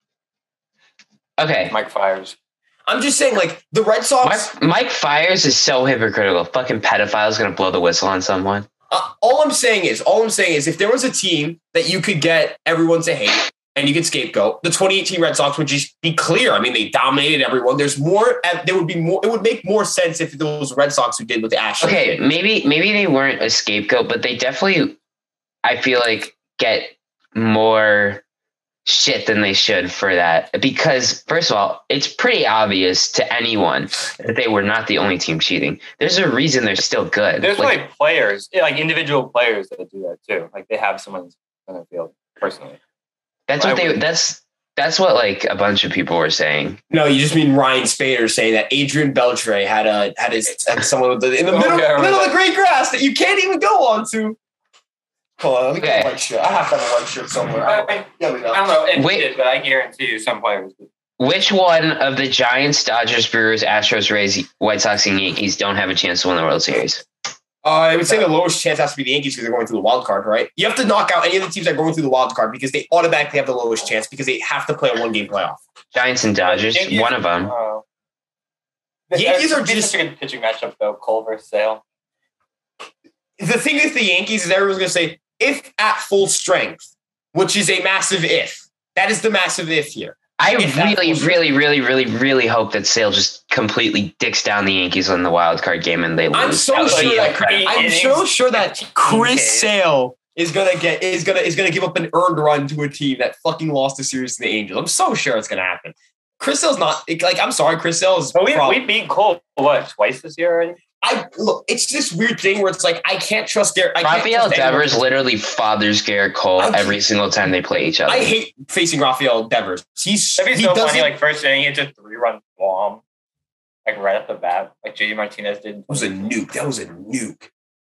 Okay. Mike Fires. I'm just saying, like the Red Sox. Mike, Mike Fires is so hypocritical. Fucking pedophile's gonna blow the whistle on someone. Uh, all I'm saying is, all I'm saying is, if there was a team that you could get everyone to hate and you could scapegoat, the twenty eighteen Red Sox would just be clear. I mean, they dominated everyone. There's more. There would be more. It would make more sense if those Red Sox who did what the Astros Okay, did. maybe maybe they weren't a scapegoat, but they definitely, I feel like, get more shit than they should for that. Because first of all, it's pretty obvious to anyone that they were not the only team cheating. There's a reason they're still good. There's Like, like players, yeah, like individual players that do that too. Like they have someone on the field personally. that's I what they. would- That's that's what like a bunch of people were saying. No, you just mean Ryan Spader saying that Adrian Beltre had a had his had someone with the, in the Oh, middle, yeah, I remember middle of the that. green grass that you can't even go on to. Hold on, let me get Okay. a white shirt. I have to have a white shirt somewhere. I, I, yeah, we I go. don't know if Wait. he did, but I guarantee you some players did. Which one of the Giants, Dodgers, Brewers, Astros, Rays, White Sox, and Yankees don't have a chance to win the World Series? Uh, I would say the lowest chance has to be the Yankees because they're going through the wild card, right? You have to knock out any of the teams that are going through the wild card because they automatically have the lowest chance because they have to play a one game playoff. Giants and Dodgers, Yankees- one of them. Uh, Yankees are It's just- such a good pitching matchup though. Cole versus Sale. The thing with the Yankees is everyone's going to say, if at full strength, which is a massive if. That is the massive if here. I If that's really, bullshit. really, really, really, really hope that Sale just completely dicks down the Yankees in the wild card game and they lose. I'm so That would sure be that incredible. I'm innings, so sure that fifteen Chris Ks. Sale is gonna get is gonna is gonna give up an earned run to a team that fucking lost the series to the Angels. I'm so sure it's gonna happen. Chris Sale's not like I'm sorry, Chris Sale is. But we, prob- we beat Cole what twice this year already. I look. It's this weird thing where it's like I can't trust Garrett. I can't Rafael trust anyone. Devers literally fathers Garrett Cole I- every single time they play each other. I hate facing Rafael Devers. He's That'd be he so doesn't. funny. Like first inning, it's a three run bomb, like right off the bat, like J D Martinez did. that was a nuke. That was a nuke.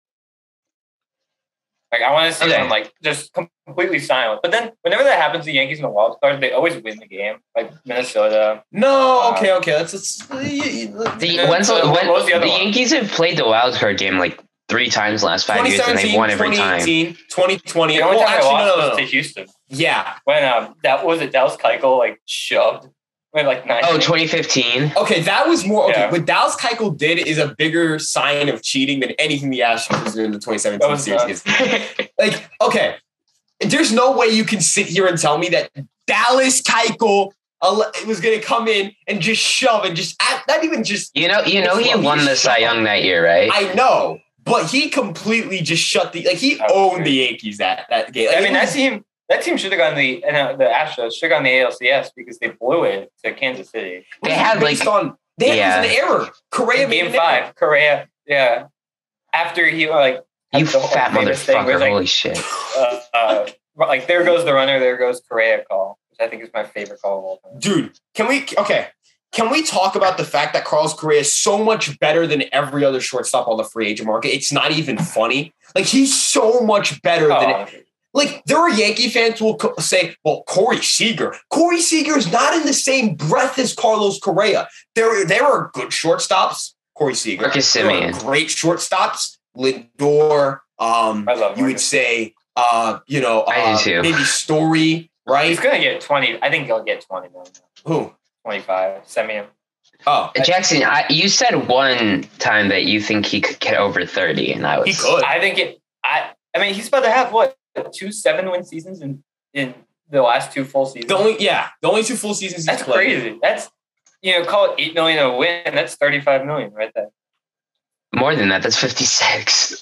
Like I want to see Okay. them like just completely silent. But then whenever that happens, to the Yankees in the wild card, they always win the game. Like Minnesota. No, Uh, okay, okay. That's, that's the, Yeah, when's, so when, what was the the other one? Yankees have played the wild card game like three times the last five years and they won every time. twenty twenty The only Well, time actually, they no, lost no, no, was no. to Houston Yeah. when um that was it. Dallas Keuchel like shoved when like nine. Oh, innings. twenty fifteen. Okay, that was more okay. Yeah. What Dallas Keuchel did is a bigger sign of cheating than anything the Astros did in the twenty seventeen That was series. nuts. Like, okay, there's no way you can sit here and tell me that Dallas Keuchel was going to come in and just shove and just not even just. You know, you know, he won the Cy Young that year, right? I know, but he completely just shut the like he owned the Yankees that that game. Like, I mean, was, that team that team should have gone the uh, the Astros should have gone the A L C S because they blew it to Kansas City. They had like on they had yeah. an error. Correa game five. Error. Correa, yeah. After he like you fat motherfucker, like, holy shit. Uh, uh, like there goes the runner, there goes Correa call, which I think is my favorite call of all time. Dude, can we okay? Can we talk about the fact that Carlos Correa is so much better than every other shortstop on the free agent market? It's not even funny. Like he's so much better oh. than it. Like there are Yankee fans who will co- say, "Well, Corey Seager, Corey Seager is not in the same breath as Carlos Correa." There, there are good shortstops. Corey Seager, Marcus Semien, great shortstops. Lindor, um, I love you would say, uh, you know, uh, maybe Story, right? He's gonna get twenty. I think he'll get twenty million. Who? twenty-five. Semien. Oh, Jackson, I, you said one time that you think he could get over thirty, and I was. He could. I think it. I. I mean, he's about to have what two seven-win seasons in in the last two full seasons. The only, yeah, the only two full seasons. That's he's played. crazy. That's you know, call it eight million a win. That's thirty-five million right there. More than that. That's fifty-six.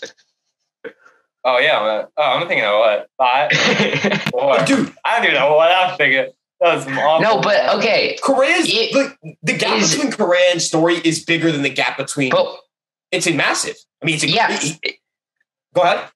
Oh yeah. Oh, I'm thinking of what five. Four. Dude, I don't even know what I'm thinking. That was some awful. No, but okay. Correa's the, the gap is, between Correa and Story is bigger than the gap between. But, it's a massive. I mean, it's a, yeah. It, go ahead.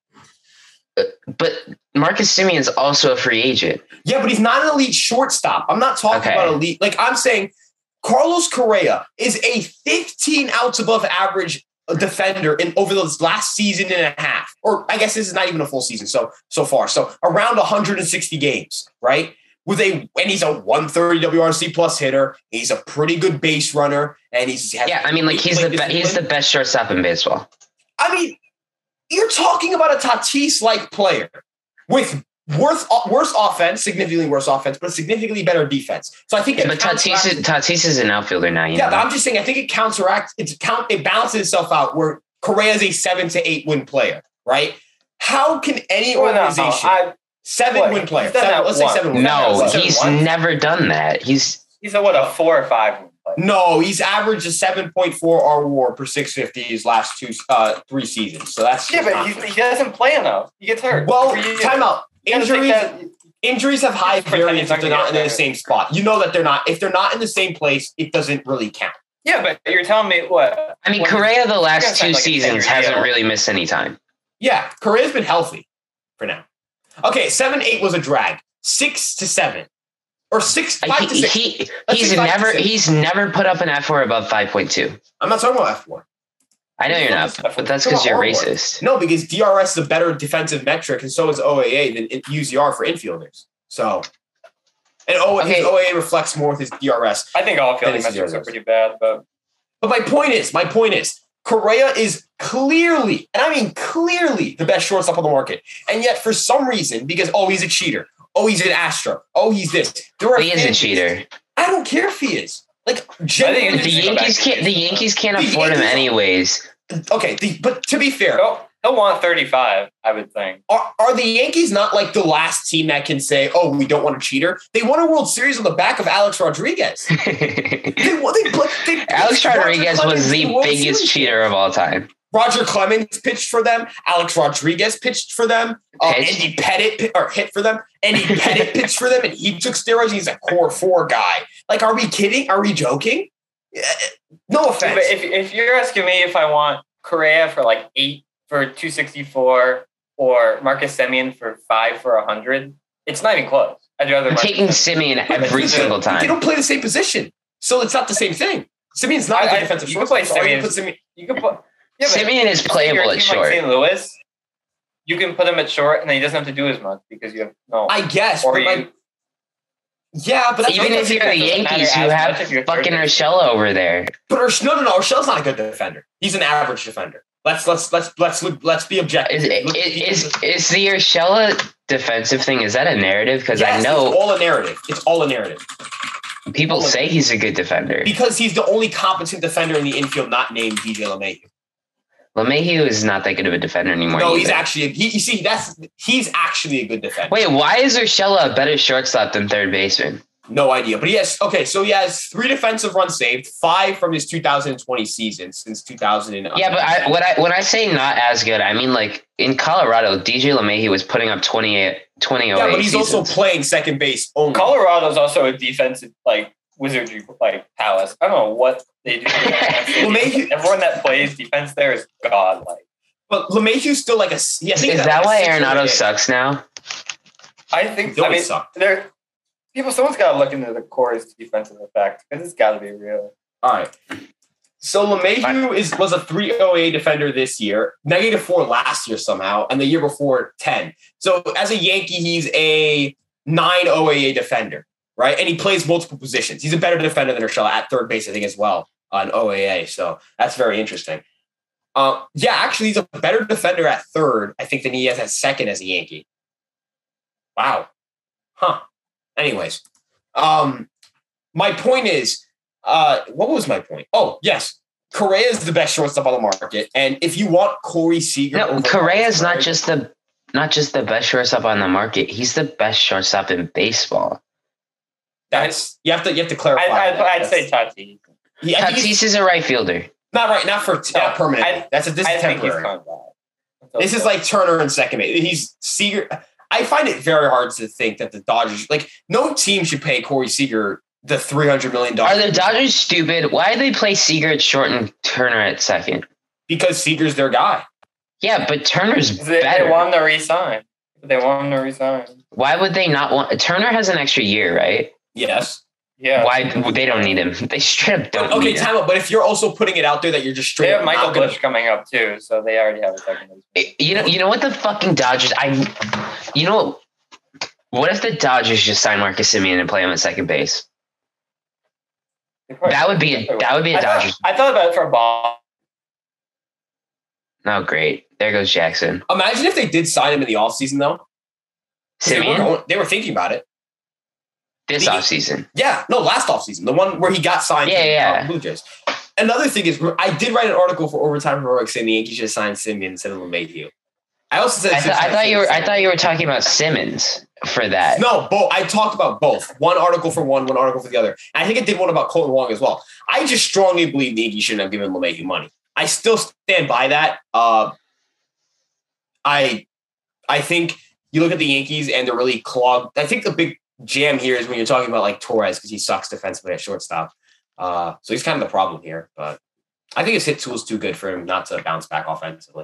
But Marcus Semien's also a free agent. Yeah, but he's not an elite shortstop. I'm not talking okay. about elite. Like I'm saying, Carlos Correa is a fifteen outs above average defender in over those last season and a half, or I guess this is not even a full season. So so far, so around one hundred sixty games, right? With a and he's a one thirty W R C plus hitter. He's a pretty good base runner, and he's yeah. I mean, like he's the be- he's the best shortstop in baseball. I mean, you're talking about a Tatis-like player with worse worse offense, significantly worse offense, but significantly better defense. So I think, yeah, but Tatis is, Tatis is an outfielder now. You yeah, know? but I'm just saying, I think it counteracts. It's count. It balances itself out. Where Correa is a seven to eight win player, right? How can any well, organization? No, I, Seven what, win player. Seven, let's one. say seven win. No, seven he's win. never done that. He's he's a what a four or five win player. No, he's averaged a seven point four R W A R per six fifty his last two uh three seasons. So that's yeah, but he, he doesn't play enough. He gets hurt. Well, timeout. Injuries. Injuries have high variance if they're not in the same spot. You know that they're not. If they're not in the same place, it doesn't really count. Yeah, but you're telling me what? I mean, Correa the last two like seasons hasn't deal. really missed any time. Yeah, Correa's been healthy for now. Okay, seven eight was a drag. Six to seven, or six five he, to six. He, he's never he's never put up an F four above five point two. I'm not talking about F four. I know you're not, but that's because you're racist. No, because D R S is a better defensive metric, and so is O A A than U Z R for infielders. So, and O A A, okay. O A A reflects more with his D R S. I think all fielding metrics are pretty bad, but but my point is, my point is, Correa is clearly, and I mean clearly, the best shortstop on the market, and yet for some reason, because oh he's a cheater, oh he's an Astro, oh he's this. There are he is a cheater. I don't care if he is. Like the Yankees can't. The Yankees can't the afford Yankees, him anyways. Okay, the, but to be fair, he'll, he'll want thirty-five. I would think. Are, are the Yankees not like the last team that can say, "Oh, we don't want a cheater"? They won a World Series on the back of Alex Rodriguez. they, they, they, Alex Rodriguez was the biggest Series. cheater of all time. Roger Clemens pitched for them. Alex Rodriguez pitched for them. Uh, Andy Pettit or hit for them. Andy Pettit pitched for them, and he took steroids. He's a core four guy. Like, are we kidding? Are we joking? No offense. But if if you're asking me if I want Correa for like eight for two sixty-four or Marcus Semien for five for a hundred, it's not even close. I'd rather I'm taking Semien every single time. They don't play the same position, so it's not the same thing. Semien's not I, a defensive you short. Can play Semien. Semien. You can put. Yeah, Semien is playable at short. Like Saint Louis, you can put him at short, and then he doesn't have to do as much because you have no. I guess, or but you, like, yeah, but that's even if you're the Yankees, you have fucking Urshela over there. But Ursh, no, no, no, Urshela's not a good defender. He's an average defender. Let's let's let's let's let's be objective. Is is, is, is the Urshela defensive thing? Is that a narrative? Because yes, I know it's all a narrative. It's all a narrative. People all say he's a good defender because he's the only competent defender in the infield, not named D J LeMahieu. LeMahieu is not that good of a defender anymore. No, either. he's actually. A, he, you see, that's he's actually a good defender. Wait, why is Urshela a better shortstop than third baseman? No idea, but he has okay. So he has three defensive runs saved, five from his two thousand twenty season since two thousand. Yeah, but I, when I when I say not as good, I mean like in Colorado, D J LeMahieu was putting up twenty-eight, twenty Yeah, but he's seasons. also playing second base only. Colorado's also a defensive like wizardry like palace. I don't know what they do. LeMahieu- Everyone that plays defense there is godlike. But LeMahieu's still like a. Yeah, I think Is he's that like why a six Arenado or eight. sucks now? I think. He I always mean, sucked. there. People, someone's got to look into the Corey's defensive effect because it's got to be real. All right. So LeMahieu is was a three oh eight defender this year, negative four last year somehow, and the year before ten. So as a Yankee, he's a nine oh eight defender, right? And he plays multiple positions. He's a better defender than Urshela at third base, I think, as well on O A A. So that's very interesting. Uh, yeah, actually, he's a better defender at third, I think, than he is at second as a Yankee. Wow. Huh. Anyways, um, my point is, uh, what was my point? Oh, yes. Correa is the best shortstop on the market. And if you want Corey Seager. No, over Correa is Carlos not Correa- just the not just the best shortstop on the market. He's the best shortstop in baseball. That's you have to you have to clarify. I, I, that. I'd That's- say Tatis. Yeah, I think he's- Tatis is a right fielder. not right, not for No, not permanent. I- That's a this I is think he's temporary. coming back. This is like Turner and second base. He's Seager. I find it very hard to think that the Dodgers, like, no team should pay Corey Seager the three hundred million dollars. Are the Dodgers stupid? Why do they play Seager at short and Turner at second? Because Seager's their guy. Yeah, but Turner's They, better. they want him to resign. They want him to resign. Why would they not want? Turner has an extra year, right? Yes. Yeah. Why they don't need him? They straight up don't Okay, need him. time out. But if you're also putting it out there that you're just straight They have up Michael not gonna- Bush coming up too, so they already have a second. baseman. You know, you know what the fucking Dodgers? I, you know, what if the Dodgers just sign Marcus Semien and play him at second base? They probably- That would be a, that would be a I thought, Dodgers. I thought about it for a ball. Oh, great! There goes Jackson. Imagine if they did sign him in the offseason, though. 'Cause They were, Semien going- they were thinking about it. this the- offseason. Yeah, no, last offseason, the one where he got signed Yeah, to the yeah. uh, Blue Jays. Another thing is, I did write an article for Overtime Heroics saying the Yankees should have signed Simeon instead of LeMahieu. I also said I, th- I thought you were. I thought you were talking about Simmons for that. No, both. I talked about both. One article for one, one article for the other. And I think I did one about Colton Wong as well. I just strongly believe the Yankees shouldn't have given LeMahieu money. I still stand by that. Uh, I, I think you look at the Yankees and they're really clogged. I think the big jam here is when you're talking about like Torres because he sucks defensively at shortstop. Uh, so he's kind of the problem here. But I think his hit tool is too good for him not to bounce back offensively.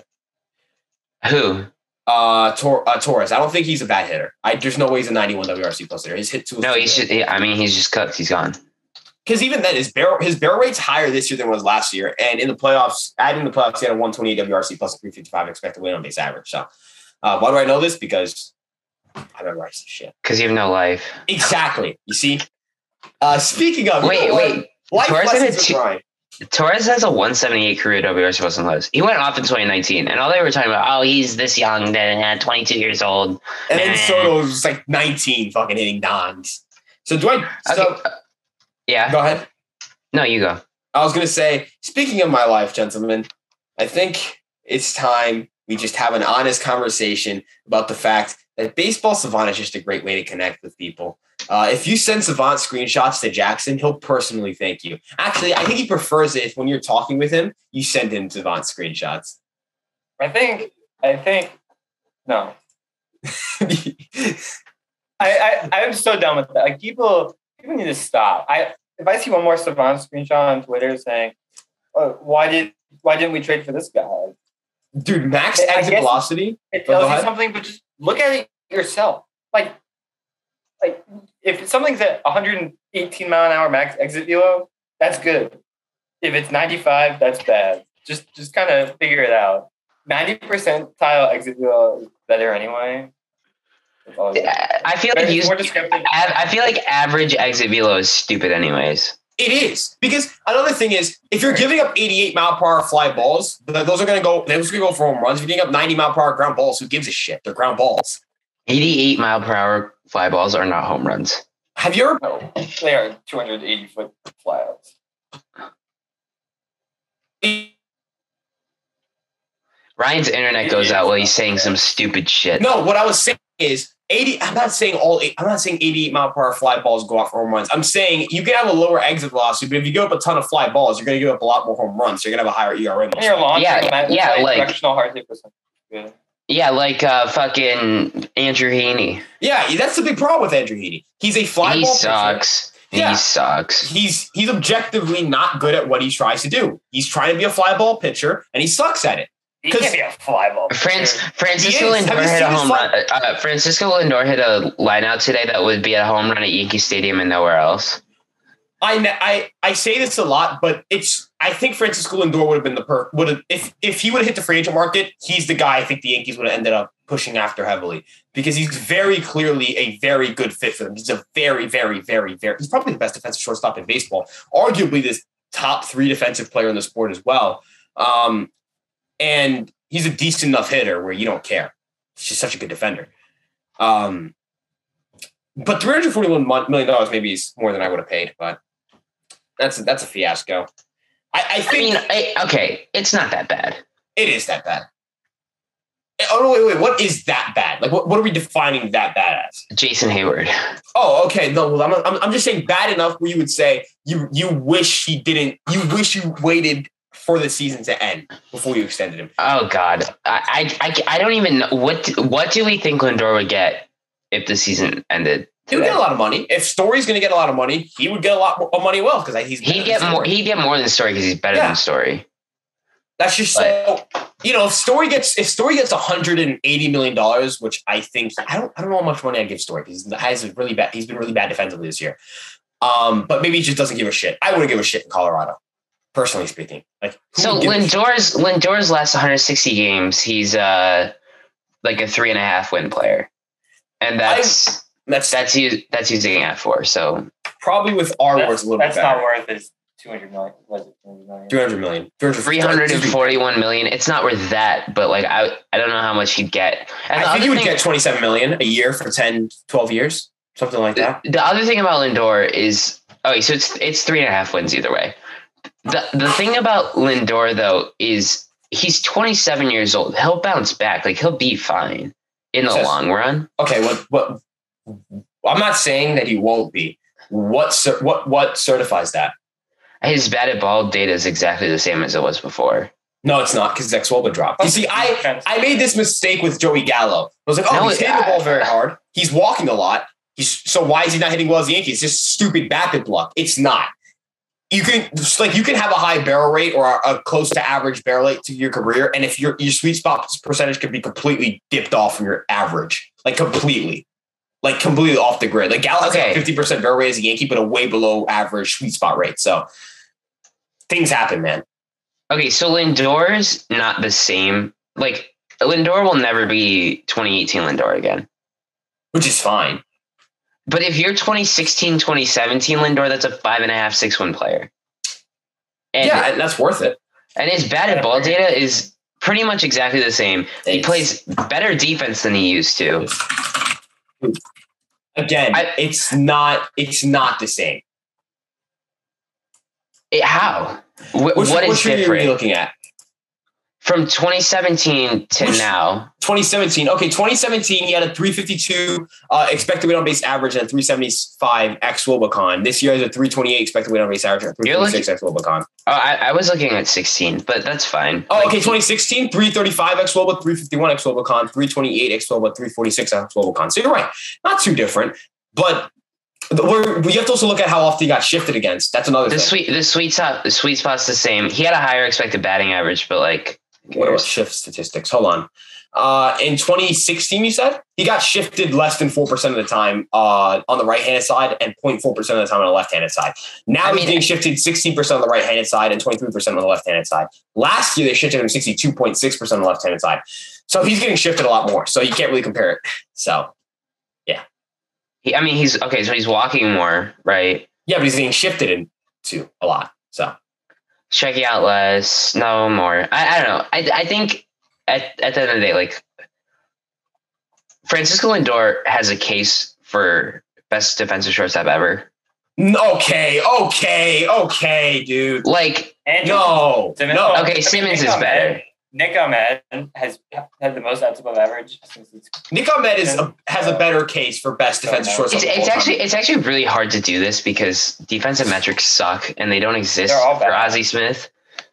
Who? Uh, Tor- uh, Torres. I don't think he's a bad hitter. I there's no way he's a ninety-one W R C plus hitter. His hit tool. is No, too he's good. just. I mean, he's just cooked. He's gone. Because even then, his barrel his barrel rate's higher this year than it was last year. And in the playoffs, adding the playoffs, he had a one twenty-eight W R C plus a three fifty-five expected win on base average. So, uh, why do I know this? Because I memorize this shit. Because you have no life. Exactly. You see? Uh, speaking of... Wait, you know wait. what? Life Torres lessons had with two- Brian. Torres has a one seventy-eight career W R C plus and lows. He went off in twenty nineteen, and all they were talking about, oh, he's this young, then twenty-two years old. And then Nah. Soto was like nineteen fucking hitting Dons. So do I... So, Okay. Yeah. go ahead. No, you go. I was going to say, speaking of my life, gentlemen, I think it's time we just have an honest conversation about the fact that Baseball Savant is just a great way to connect with people. Uh, if you send Savant screenshots to Jackson, he'll personally thank you. Actually, I think he prefers it if when you're talking with him, you send him Savant screenshots. I think. I think. No. I, I I'm so done with that. Like people, people need to stop. I if I see one more Savant screenshot on Twitter saying, oh, "Why did why didn't we trade for this guy?" Dude, max I exit guess- velocity. It Go tells you ahead. something, but just look at it yourself. Like, like if something's at one hundred eighteen mile an hour max exit velo, that's good. If it's ninety-five, that's bad. Just just kind of figure it out. ninety percentile exit velo is better anyway. That's all it is. I feel like It's you. more descriptive. I feel like average exit velo is stupid, anyways. It is because another thing is if you're giving up eighty-eight mile per hour fly balls, th- those are going to go. Those are going to go for home runs. If you're giving up ninety mile per hour ground balls, who gives a shit? They're ground balls. eighty-eight mile per hour fly balls are not home runs. Have you ever? No, they are two hundred eighty foot flyouts. Ryan's internet goes out while he's saying some stupid shit. No, what I was saying is eighty. I'm not saying all. I'm not saying eighty-eight mile per hour fly balls go out for home runs. I'm saying you can have a lower exit velocity, but if you give up a ton of fly balls, you're going to give up a lot more home runs. So you're going to have a higher E R A. You're launching, Yeah, man. yeah, It's like- directional hard hit percentage. Yeah. Yeah, like uh, fucking Andrew Heaney. Yeah, that's the big problem with Andrew Heaney. He's a fly He ball pitcher. sucks. He Yeah. sucks. He's he's objectively not good at what he tries to do. He's trying to be a fly ball pitcher, and he sucks at it. He can't be a fly ball. Francis, pitcher. Francisco He is. Have Lindor you hit seen a his home fly- run. Uh, Francisco Lindor hit a line out today that would be a home run at Yankee Stadium and nowhere else. I, ne- I I say this a lot, but it's I think Francisco Lindor would have been the per would have if if he would have hit the free agent market, he's the guy I think the Yankees would have ended up pushing after heavily because he's very clearly a very good fit for them. He's a very very very very he's probably the best defensive shortstop in baseball, arguably this top three defensive player in the sport as well. Um, and he's a decent enough hitter where you don't care. He's just such a good defender. Um, but three hundred forty-one million dollars maybe is more than I would have paid, but. That's that's a fiasco. I, I I think mean, I, okay, it's not that bad. it is that bad. Oh no! Wait, wait. What is that bad? Like, what, what are we defining that bad as? Jason Hayward. Oh, okay. No, well, I'm, I'm I'm just saying bad enough where you would say you you wish he didn't. You wish you waited for the season to end before you extended him. Oh God, I, I, I don't even know what what do we think Lindor would get if the season ended? He would get a lot of money. If Story's going to get a lot of money, he would get a lot of money. Well, because he's He'd get more. He'd get more than Story because he's better Yeah. than Story. That's just so, you know, if Story gets if Story gets one hundred eighty million dollars, which I think I don't I don't know how much money I'd give Story because he has a really bad he's been really bad defensively this year. Um, but maybe he just doesn't give a shit. I wouldn't give a shit in Colorado, personally speaking. Like who So would give a shit? Lindor's Lindor's last one hundred sixty games, he's uh like a three and a half win player, and that's that's that's u- that's using F four. So probably with our That's, words a little that's bit not better. worth his two hundred million. Was it two hundred million? three hundred million. three hundred forty-one million. It's not worth that, but like I I don't know how much he'd get. And the I think other he would thing- get twenty-seven million a year for ten, twelve years, something like that. The other thing about Lindor is oh, so it's it's three and a half wins either way. The the thing about Lindor though is he's twenty-seven years old. He'll bounce back. Like he'll be fine in the Yes. long run. Okay, what what I'm not saying that he won't be. What cer- what what certifies that? His batted ball data is exactly the same as it was before. No, it's not because Zach Swoboda dropped. You see, I I made this mistake with Joey Gallo. I was like, oh, No, he's it- hitting the ball very hard. He's walking a lot. He's so why is he not hitting well as the Yankees? It's just stupid back block. It's not. You can just like you can have a high barrel rate or a, a close to average barrel rate to your career, and if your your sweet spot percentage could be completely dipped off from your average, like completely, like completely off the grid. Like Gallo has Okay. a fifty percent barrel rate as a Yankee, but a way below average sweet spot rate. So things happen, man. Okay, so Lindor's not the same. Like Lindor will never be twenty eighteen Lindor again. Which is fine. But if you're twenty sixteen, twenty seventeen Lindor, that's a five and a half, six one player. And, Yeah, and that's worth it. and his batted ball data is pretty much exactly the same. He It's- plays better defense than he used to. Again, I- it's not it's not the same. It, how? Wh- Which, what is which year are you different looking at? from twenty seventeen to Which- now? twenty seventeen. Okay, twenty seventeen, he had a three fifty-two uh, expected weight on base average and a three seventy-five ex Wobacon. This year is a three twenty-eight expected weight on base average and a three forty-six ex Wobacon. Oh, I, I was looking at sixteen, but that's fine. Oh, Like, okay, twenty sixteen, three thirty-five ex Woba, three fifty-one ex Wobacon, three twenty-eight ex Woba, three forty-six ex Wobacon. So you're right, not too different, but we're, we have to also look at how often he got shifted against. That's another the thing. sweet the sweet spot the sweet spot's the same. He had a higher expected batting average, but like What about shift statistics? Hold on. Uh, in twenty sixteen, you said he got shifted less than four percent of the time uh, on the right-handed side and zero point four percent of the time on the left-handed side. Now I he's mean- getting shifted sixteen percent on the right-handed side and twenty-three percent on the left-handed side. Last year, they shifted him sixty-two point six percent on the left-handed side. So he's getting shifted a lot more. So you can't really compare it. So, he, I mean he's okay, so he's walking more, right? yeah, but he's getting shifted into a lot. So, Checking out less, no more. I, I don't know. I I think at, at the end of the day, like Francisco Lindor has a case for best defensive shortstop ever. okay, okay, okay, dude. Like, And No, Simmons- no. okay, Simmons is better. Nick Ahmed has had the most outs above average since it's. Nick Ahmed is a, has a better case for best defensive shortstop. It's, it's actually it's actually really hard to do this because defensive metrics suck and they don't exist for Ozzie Smith.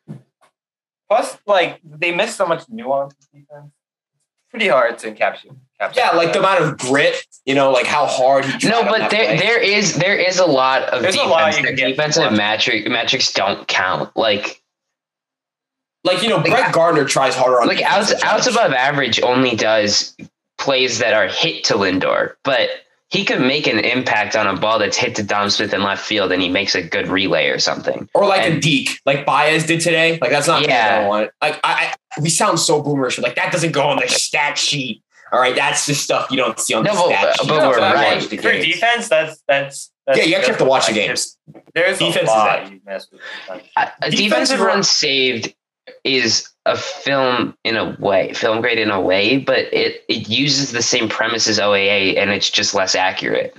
Plus, like they miss so much nuance in defense. Pretty hard to encapsulate. Yeah, like the amount of grit, you know, like how hard he tried. No, but there play. there is there is a lot of There's defense. A lot you that defensive metric, metrics don't count. Like. Like, you know, like, Brett Gardner tries harder on like outs, outs above average only does plays that are hit to Lindor, but he could make an impact on a ball that's hit to Dom Smith in left field and he makes a good relay or something. Or like and, a deke, like Baez did today. Like that's not yeah. Like I, I, we sound so boomerish. Like that doesn't go on the stat sheet. All right, that's the stuff you don't see on no, the stat but, sheet. But no, we're right. For defense, that's that's. That's yeah, you actually have to watch the games. There's defense a lot is you mess with. Defense. A defensive run saved is a film in a way, film grade in a way, but it, it uses the same premise as O A A and it's just less accurate.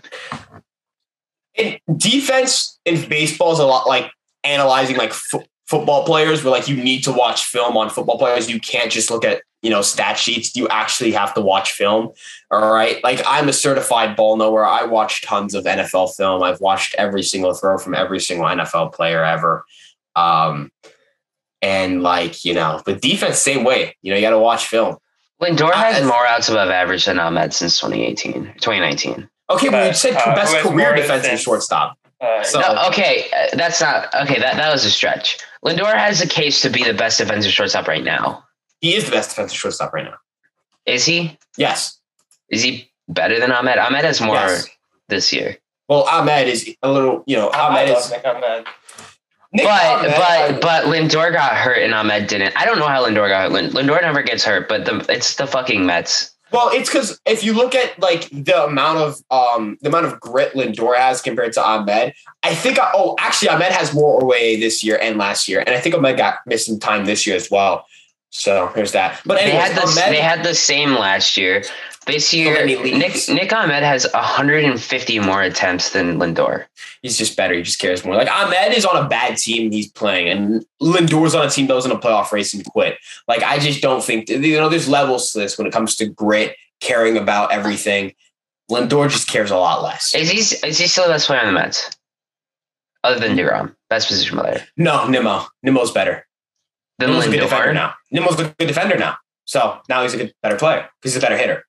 And defense in baseball is a lot like analyzing like fo- football players, where like you need to watch film on football players. You can't just look at, you know, stat sheets. You actually have to watch film. All right. Like I'm a certified ball knower. I watch tons of N F L film. I've watched every single throw from every single N F L player ever. Um, And like, you know, but defense, same way. You know, you got to watch film. Lindor has uh, more outs above average than Ahmed since twenty eighteen, twenty nineteen. Okay, but you said uh, best career defensive shortstop. Uh, so. No, okay, uh, that's not okay. That that was a stretch. Lindor has a case to be the best defensive shortstop right now. He is the best defensive shortstop right now. Is he? Yes. Is he better than Ahmed? Ahmed has more yes. this year. Well, Ahmed is a little, you know, I Ahmed is. Nick Ahmed. Nick but Ahmed, but I, but Lindor got hurt and Ahmed didn't. I don't know how Lindor got hurt. Lindor never gets hurt, but the, it's the fucking Mets. Well, it's because if you look at like the amount of um the amount of grit Lindor has compared to Ahmed, I think oh actually Ahmed has more away this year and last year, and I think Ahmed got missed some time this year as well. So there's that. But anyways, they had the Ahmed, they had the same last year. This year, Nick Nick Ahmed has one hundred fifty more attempts than Lindor. He's just better. He just cares more. Like Ahmed is on a bad team he's playing, and Lindor's on a team that was in a playoff race and quit. Like I just don't think, you know, there's levels to this when it comes to grit, caring about everything. Lindor just cares a lot less. Is he is he still the best player on the Mets? Other than DeGrom, best position player. No, Nimmo. Nimmo's better. Then Nimmo's Lindor. a good defender now. Nimmo's a good defender now. So now he's a good, better player. He's a better hitter.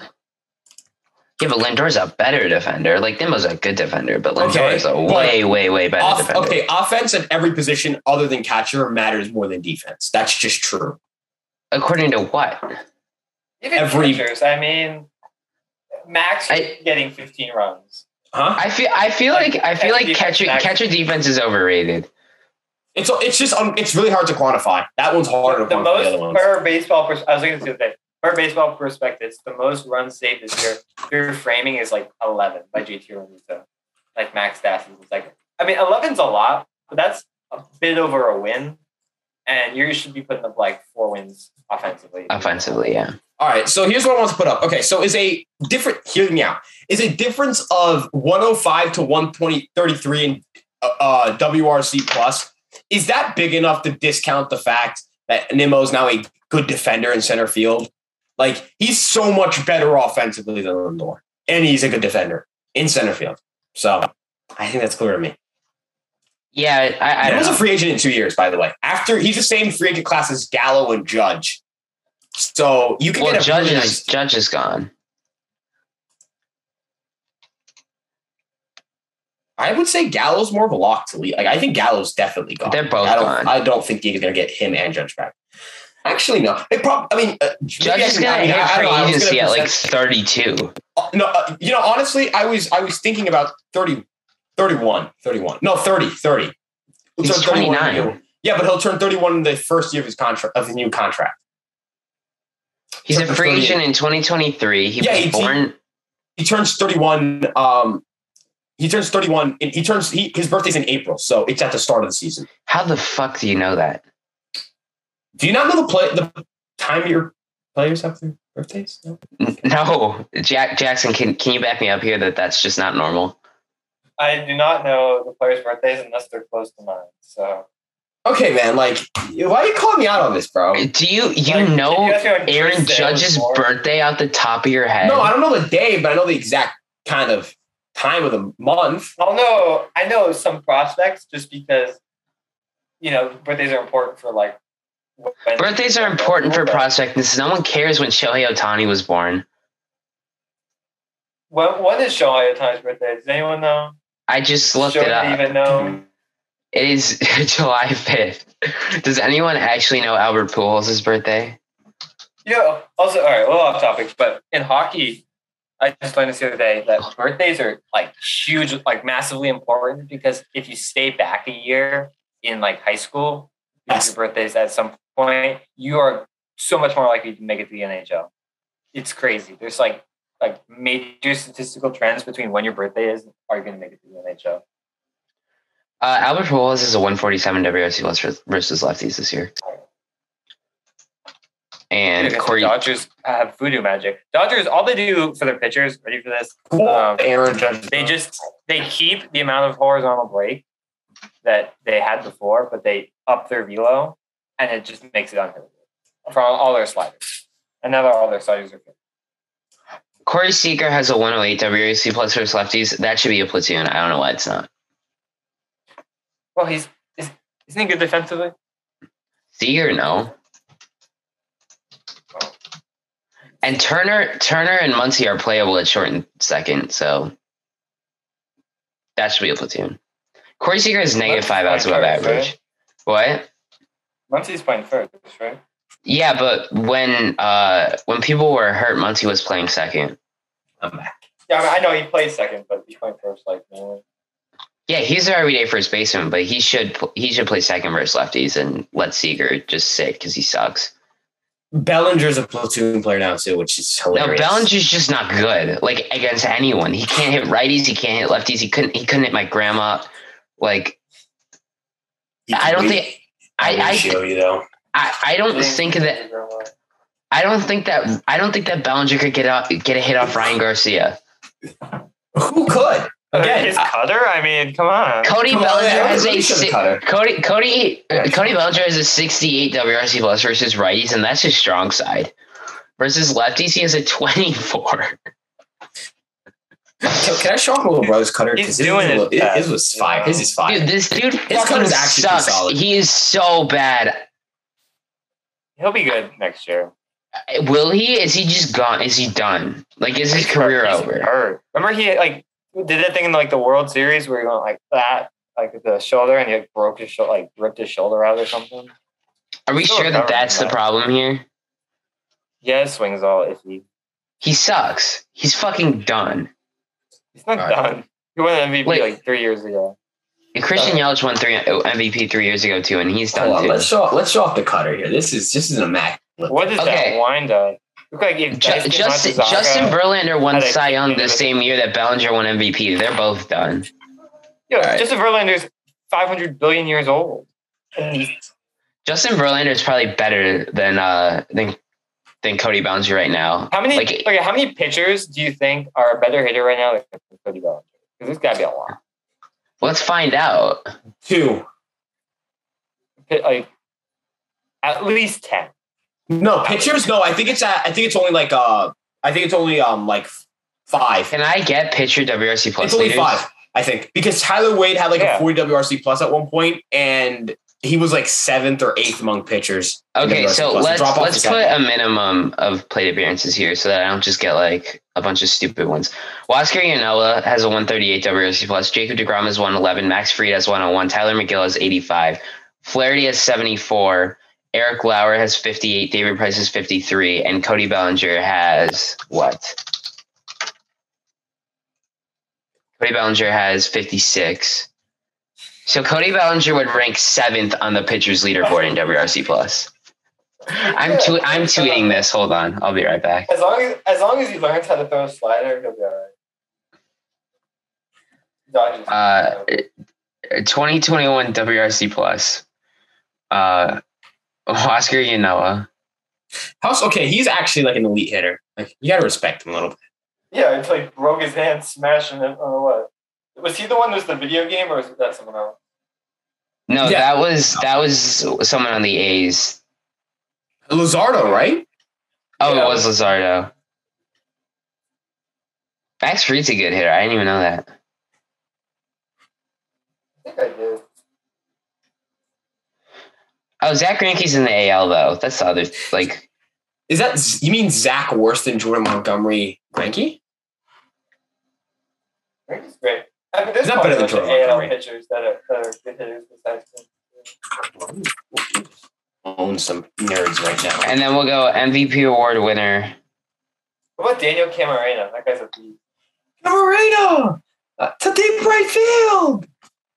Yeah, but Lindor's a better defender. Like, Nimmo's a good defender, but Lindor okay, is a way, way, way better off, defender. Okay, offense at every position other than catcher matters more than defense. That's just true. According to what? Even every catchers, I mean, Max I, getting fifteen runs. Huh? I feel I feel like, like I feel like catcher Max. catcher defense is overrated. It's it's just um, it's really hard to quantify. That one's harder the, to quantify. The most the other ones. per baseball. Pers- I was looking to the per baseball perspective, the most runs saved this year. Your framing is like eleven by J T Realmuto. Like Max Stassi is like, I mean, eleven's a lot, but that's a bit over a win, and you should be putting up like four wins offensively. Offensively, yeah. All right, so here's what I want to put up. Okay, so is a different. Hear me out. Is a difference of one oh five to one twenty thirty-three in uh, W R C plus. Is that big enough to discount the fact that Nimmo is now a good defender in center field? Like, he's so much better offensively than Lindor, and he's a good defender in center field. So I think that's clear to me. Yeah, I, I He was know. a free agent in two years, by the way. After he's the same free agent class as Gallo and Judge. So you can well, get a Judge really is nice- Judge is gone. I would say Gallo's more of a lock to leave. Like, I think Gallo's definitely gone. They're both I don't, gone. I don't think you're going to get him and Judge back. Actually, no. They probably. I mean, uh, Judge is I going to mean, hit I- I don't know, I free was agency gonna at like present- thirty-two. Uh, no, uh, you know, honestly, I was I was thinking about thirty, thirty-one, thirty-one. No, thirty, thirty. He'll He's turn thirty-one in twenty-nine. the new- Yeah, but he'll turn thirty-one in the first year of his contract of the new contract. He's a Turns free thirty agent in twenty twenty-three. He Yeah, was he- born. He turns thirty-one. Um, he turns thirty-one. He turns. He, his birthday's in April, so it's at the start of the season. How the fuck do you know that? Do you not know the play? The time your players have their birthdays? No? N- No, Jack Jackson, can can you back me up here that that's just not normal? I do not know the players' birthdays unless they're close to mine. So Okay, man. Like, why are you calling me out on this, bro? Do you you Like, know you ask me on Aaron Tuesday Judge's before. birthday out the top of your head? No, I don't know the day, but I know the exact kind of time of the month. I'll know. I know some prospects just because, you know, birthdays are important for like. when- Birthdays are important for but prospects. No one cares when Shohei Ohtani was born. When, when is Shohei Ohtani's birthday? Does anyone know? I just looked Should it up. even know? It is July fifth. Does anyone actually know Albert Pujols' birthday? Yeah. Also, all right, a little off topic, but in hockey, I just learned this the other day that birthdays are like huge, like massively important because if you stay back a year in like high school, Yes. your birthdays at some point, you are so much more likely to make it to the N H L. It's crazy. There's like like major statistical trends between when your birthday is. Are you going to make it to the N H L? Uh, Albert Pujols is a one forty-seven W R C plus versus lefties this year. And Because Corey, the Dodgers have voodoo magic. Dodgers, all they do for their pitchers, ready for this? Cool. Um, Aaron Judge. they just they keep the amount of horizontal break that they had before, but they up their velo, and it just makes it unhittable for all, all their sliders. And now all their sliders are good. Corey Seager has a one oh eight W R C plus versus lefties. That should be a platoon. I don't know why it's not. Well, he's is, isn't he good defensively? Seager, no. And Turner, Turner and Muncy are playable at short and second, so that should be a platoon. Corey Seager is negative Muncy's five outs playing above first, average. What? Muncy's playing first, right? Yeah, but when uh, when people were hurt, Muncy was playing second. I'm back. Yeah, I, mean, I know he plays second, but he's playing first, like mainly. Yeah, he's their everyday first baseman, but he should he should play second versus lefties and let Seager just sit because he sucks. Bellinger's a platoon player now too, which is No, hilarious. Bellinger's just not good. Like against anyone, he can't hit righties. He can't hit lefties. He couldn't. He couldn't hit my grandma. Like He can I don't beat- think. I I, show you though. I I don't think that. I don't think that. I don't think that Bellinger could get out get a hit off Ryan Garcia. Who could? Again, his I- cutter. I mean, come on. Cody Come on, Bellinger man, has everybody a should have si- cut her. Cody Cody uh, Cody Bellinger has a sixty-eight W R C plus versus righties, and that's his strong side. Versus lefties, he has a twenty-four. Can, can I show off my little brother's cutter? He's 'Cause his, doing is, his his best, was fire. you His know. is fire. Dude, this dude His fucking cutter's actually pretty sucks. solid. He is so bad. He'll be good next year. Will he? Is he just gone? Is he done? Like, is his He's career hurt. He's over? hurt. Remember he like did that thing in like the World Series where he went like that, like with the shoulder, and he like, broke his shoulder, like ripped his shoulder out or something. Are we Still sure that recovering that's from the that. problem here? Yeah, his swing's all iffy. He sucks. He's fucking done. He's not All right. done. He won M V P Wait. like three years ago. And Christian Yelich won three M V P three years ago too, and he's done Hold on, too. let's show let's show off the cutter here. This is this is an immaculate. What is Okay. that wind up? Look like if Ju- Daisuke Justin, Matsuzaka- Justin Verlander won had a- Cy Young the same year that Bellinger won M V P. They're both done. Yo, All right. Justin Verlander's five hundred billion years old. And he's- Justin Verlander is probably better than uh than than Cody Bellinger right now. How many? Like, okay, how many pitchers do you think are a better hitter right now than Cody Bellinger? Because there's got to be a lot. let's find out. Two. Pi- Like at least ten. No pitchers. No, I think it's at, I think it's only like uh I think it's only um like five. Can I get pitcher W R C plus It's only leaders? five, I think, because Tyler Wade had like Yeah. a forty W R C plus at one point, and he was like seventh or eighth among pitchers. in Okay, W R C so plus. let's Drop off let's the put second. a minimum of plate appearances here, so that I don't just get like a bunch of stupid ones. Oscar Yanola has a one thirty-eight W R C plus. Jacob DeGrom has one eleven. Max Fried has one oh one. Tyler McGill has eighty-five. Flaherty has seventy-four. Eric Lauer has fifty-eight. David Price has fifty-three, and Cody Bellinger has what? Cody Bellinger has fifty-six. So Cody Bellinger would rank seventh on the pitchers leaderboard in W R C plus. I'm tw- I'm tweeting this. Hold on, I'll be right back. As long as as long as he learns how to throw a slider, he'll be all right. Dodgers. Uh, twenty twenty-one W R C plus. Uh, Oscar Yanoa. How's okay? He's actually like an elite hitter. Like you gotta respect him a little bit. Yeah, it's like broke his hand smashing it on what? Was he the one that was the video game or was that someone else? No, Yeah. that was that was someone on the A's. Luzardo, right? Oh, Yeah. it was Luzardo. Max Fried's a good hitter. I didn't even know that. I think I did. Oh, Zach Greinke's in the A L though. That's the other like. Is that you mean Zach worse than Jordan Montgomery Greinke? Greinke's great. I mean, there's He's not not better than bunch of Jordan A L Montgomery. pitchers that are, that are good hitters besides him. Own some nerds right now. And then we'll go M V P award winner. What about Daniel Camarena? That guy's a beast. Camarena uh, to deep right field.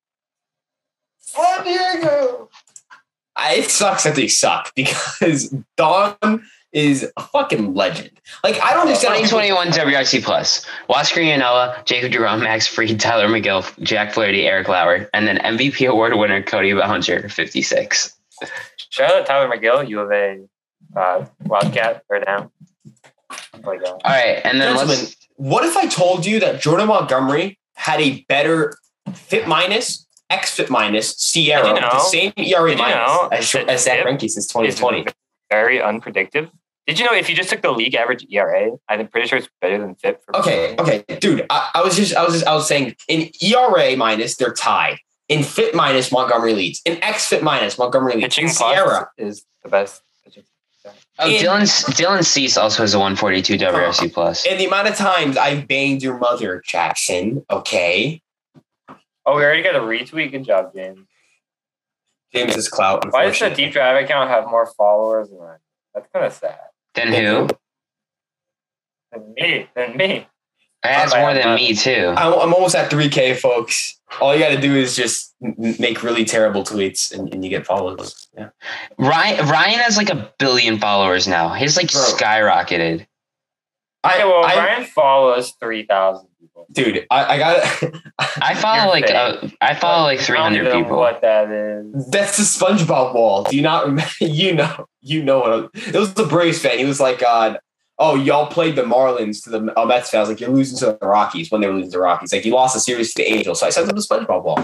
San Diego. I, it sucks that they suck because Don is a fucking legend. Like I don't understand. twenty twenty-one W R C Plus. Oscar Yanoa, Jacob DeGrom, Max Fried, Tyler McGill, Jack Flaherty, Eric Lauer, and then M V P award winner Cody Bellinger, fifty-six. Shout out Tyler McGill, U of A, uh, Wildcat, or down. Like, uh, All right, and then Gentlemen, let's. what if I told you that Jordan Montgomery had a better fit minus, X fit minus, Sierra, Did you with the know? same E R A Did you minus know as, that as Zach Zip Greinke since twenty twenty. It's very unpredictable. Did you know if you just took the league average E R A, I'm pretty sure it's better than F I P. For Okay, okay, dude. I, I was just, I was just, I was saying, in E R A minus, they're tied. In fit minus, Montgomery leads. In X fit minus, Montgomery leads. Pitching In plus Sierra, is the best. Pitching. Oh, in- Dylan Dylan Cease also has a one forty-two W R C Plus. and the amount of times I've banged your mother, Jackson. Okay, Oh, we already got a retweet. Good job, James. James's clout. Why does the unfortunately. Deep Drive account have more followers than mine? That's kind of sad. Then who? Than me. Than me. It has more than me too. I'm, I'm almost at three K, folks. All you got to do is just m- make really terrible tweets, and, and you get followers. Yeah, Ryan Ryan has like a billion followers now. His like Bro. skyrocketed. I, Okay, well, I Ryan follows three thousand people. dude, I, I got. I follow You're like fake. uh, I follow like three I don't hundred know people. what that is. That's the SpongeBob wall. Do you not remember? You know, you know what? It was the Braves fan. He was like, uh, "Oh, y'all played the Marlins to the uh, Mets fans. Like you're losing to the Rockies when they were losing to the Rockies. Like you lost a series to the Angels." So I sent them the SpongeBob wall.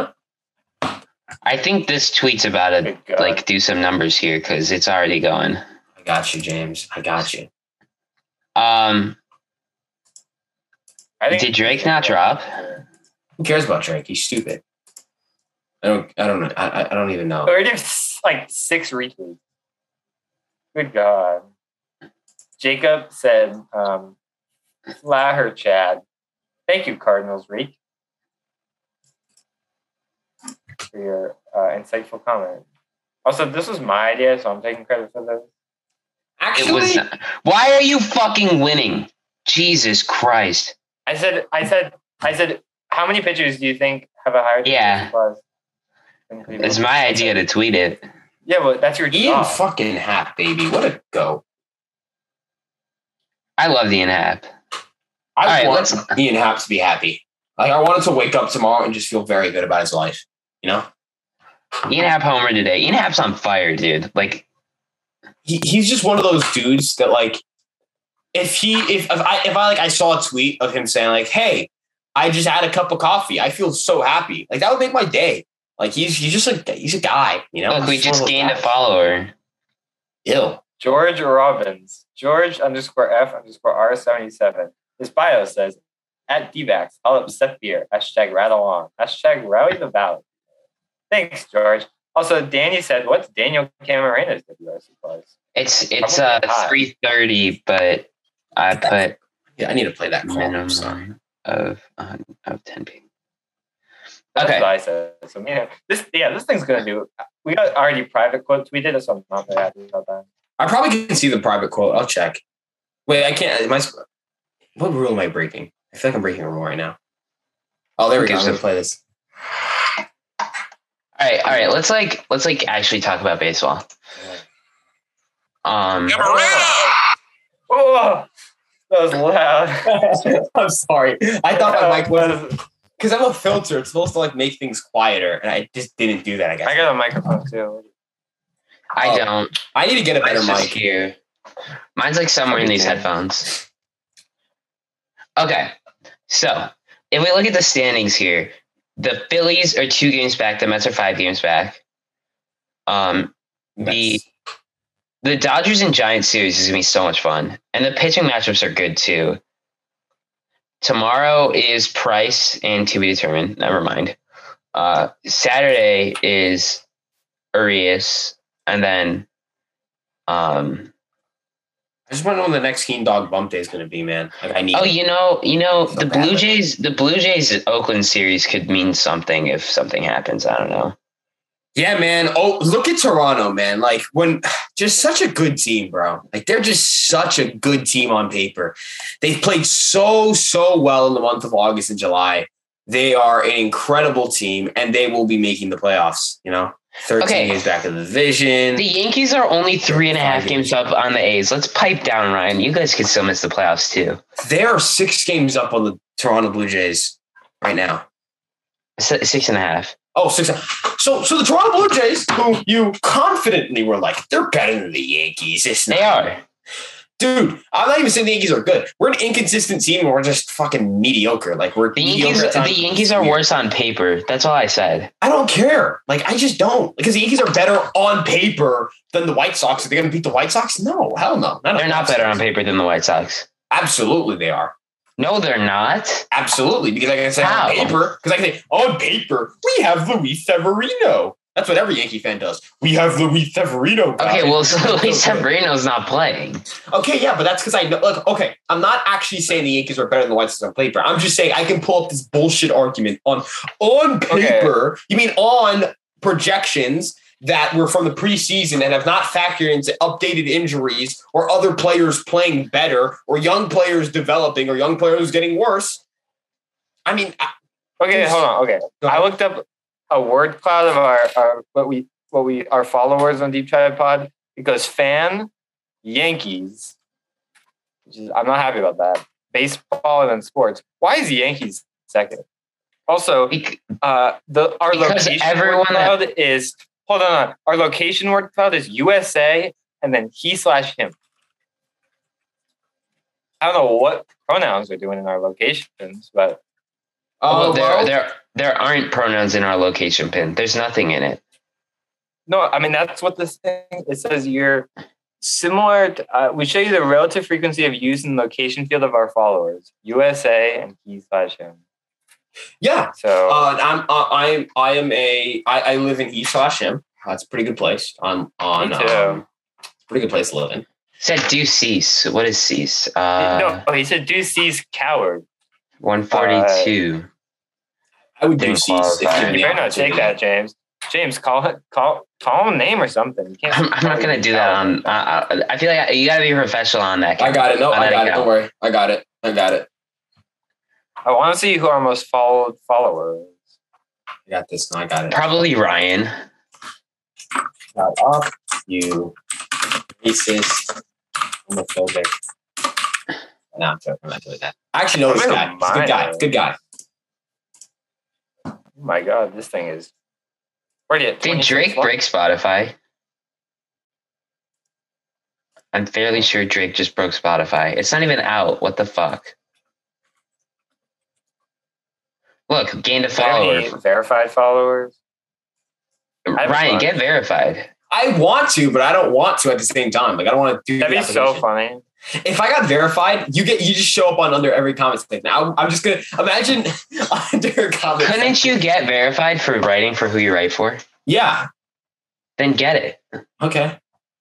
I think this tweet's about to Good God. like do some numbers here because it's already going. I got you, James. I got you. Um, I think Did Drake not drop? Who cares about Drake? He's stupid. I don't. I don't know. I, I- I don't even know. Already have like six retweets. Good God. Jacob said, um, "La her Chad. Thank you, Cardinals Reek, for your uh, insightful comment. Also, this was my idea, so I'm taking credit for this. it was. Actually, Why are you fucking winning? Jesus Christ! I said, I said, I said, how many pitchers do you think have a higher Yeah. plus than Cleveland? It's my idea to tweet it. Yeah, but that's your Ian job. fucking Happ, baby. What a go. I love the in-app. I All right, want let's- Ian Happ to be happy. Like I wanted to wake up tomorrow and just feel very good about his life. You know, Ian Happ homer today. Ian Happ's on fire, dude. Like, he, he's just one of those dudes that like, if he if, if I if I like I saw a tweet of him saying like, "Hey, I just had a cup of coffee. I feel so happy." Like that would make my day. Like he's he's just like he's a guy. You know, look, we He's one just of those gained a guys. follower. Ill. George Robbins, George underscore F underscore R seventy-seven. His bio says, at D-backs, I'll up Seth Beer, hashtag rattle on, hashtag rally the valley. Thanks, George. Also, Danny said, what's Daniel Camarena's W R C plus? It's it's Probably uh high. three thirty, but I put Yeah, I need to play that call. I'm sorry. minimum of uh, of ten people. That's Okay. what I said. So, yeah, this, yeah, this thing's going to do, we got already private quote tweeted, so I'm not very happy about that. I probably can see the private quote. I'll check. Wait, I can't. Am I, what rule am I breaking? I feel like I'm breaking a rule right now. Oh, there we go. I'm Okay, gonna so- play this. All right, all right. Let's like let's like actually talk about baseball. Um, Oh, that was loud. I'm sorry. I thought my mic was because I'm a filter. It's supposed to like make things quieter, and I just didn't do that. I guess I got a microphone too. I Oh, don't. I need to get a better Mine's just mic. here. Mine's like somewhere in these Okay. headphones. Okay, so if we look at the standings here, the Phillies are two games back. The Mets are five games back. Um, the the Dodgers and Giants series is gonna be so much fun, and the pitching matchups are good too. Tomorrow is Price and to be determined. Never mind. Uh, Saturday is Urias, and then um. I just want to know when the next Keen Dog Bump Day is going to be, man. Like I need. Oh, you know, you know, So the Blue badly. Jays, the Blue Jays Oakland series could mean something if something happens. I don't know. Yeah, man. Oh, look at Toronto, man. Like when just such a good team, bro. Like they're just such a good team on paper. They've played so, so well in the month of August and July. They are an incredible team, and they will be making the playoffs. You know, thirteen Okay. games back in the division. The Yankees are only three and a half Five games up on the A's. Let's pipe down, Ryan. You guys could still miss the playoffs too. They are six games up on the Toronto Blue Jays right now. S- Six and a half. Oh, six. So, so the Toronto Blue Jays, who you confidently were like, they're better than the Yankees. It's They not. are. Dude, I'm not even saying the Yankees are good. We're an inconsistent team, and we're just fucking mediocre. Like we're The mediocre Yankees. at times. The Yankees are worse on paper. That's all I said. I don't care. Like I just don't because the Yankees are better on paper than the White Sox. Are they going to beat the White Sox? No, hell no. None of They're not that better on stuff. paper than the White Sox. Absolutely, they are. No, they're not. Absolutely, because I can say How? on paper. Because I can say on paper we have Luis Severino. That's what every Yankee fan does. We have Luis Severino. guys. Okay, well, so Luis Severino's not playing. Okay, yeah, but that's because I know. Look, okay, I'm not actually saying the Yankees are better than the White Sox on paper. I'm just saying I can pull up this bullshit argument on on paper. You mean on projections that were from the preseason and have not factored into updated injuries or other players playing better or young players developing or young players getting worse. I mean, I, Okay, hold on. Okay, Go ahead. I looked up a word cloud of our, our what we what we our followers on Deep Tribe Pod. It goes fan Yankees, which is I'm not happy about that. Baseball and then sports. Why is the Yankees second? Also, Bec- uh, the our Because location everyone word cloud is hold on. Our location word cloud is U S A and then he slash him. I don't know what pronouns are doing in our locations, but well, oh, there, well, there, there aren't pronouns in our location pin. There's nothing in it. no, I mean that's what this thing. It says you're similar. To, uh, we show you the relative frequency of use in the location field of our followers, U S A and he slash him. yeah. So Uh, I'm uh, I I am a I, I live in East slash him. That's a pretty good place on on Me too. um, pretty good place to live in. It said do cease. What is cease? Uh, no, oh, he said do C's coward. one forty-two. I would do Didn't Cease if qualify. given You the better not take opportunity. that, James. James, call it, call call him a name or something. You can't. I'm, I'm not gonna do that on. Uh, I I feel like you gotta be professional on that. I got it. No, on I that got it. account. Don't worry. I got it. I got it. I want to see who our most followed follower is. I got this. No, I got it. Probably Ryan. Shut up, you racist, homophobic. No, I'm joking. I'm not doing that. I actually know this I'm in guy. a He's a good guy. minor. Good guy. Oh my God, this thing is. Where did Did Drake break Spotify? I'm fairly sure Drake just broke Spotify. It's not even out. What the fuck? Look, gained a follower. Verified followers. haven't Ryan, fun. get verified. I want to, but I don't want to at the same time. Like I don't want to do. That'd the be so application. funny. If I got verified, you get you just show up on under every comment section. I'm, I'm just gonna imagine under a comment. Couldn't section. you get verified for writing for who you write for? Yeah. Then get it. Okay.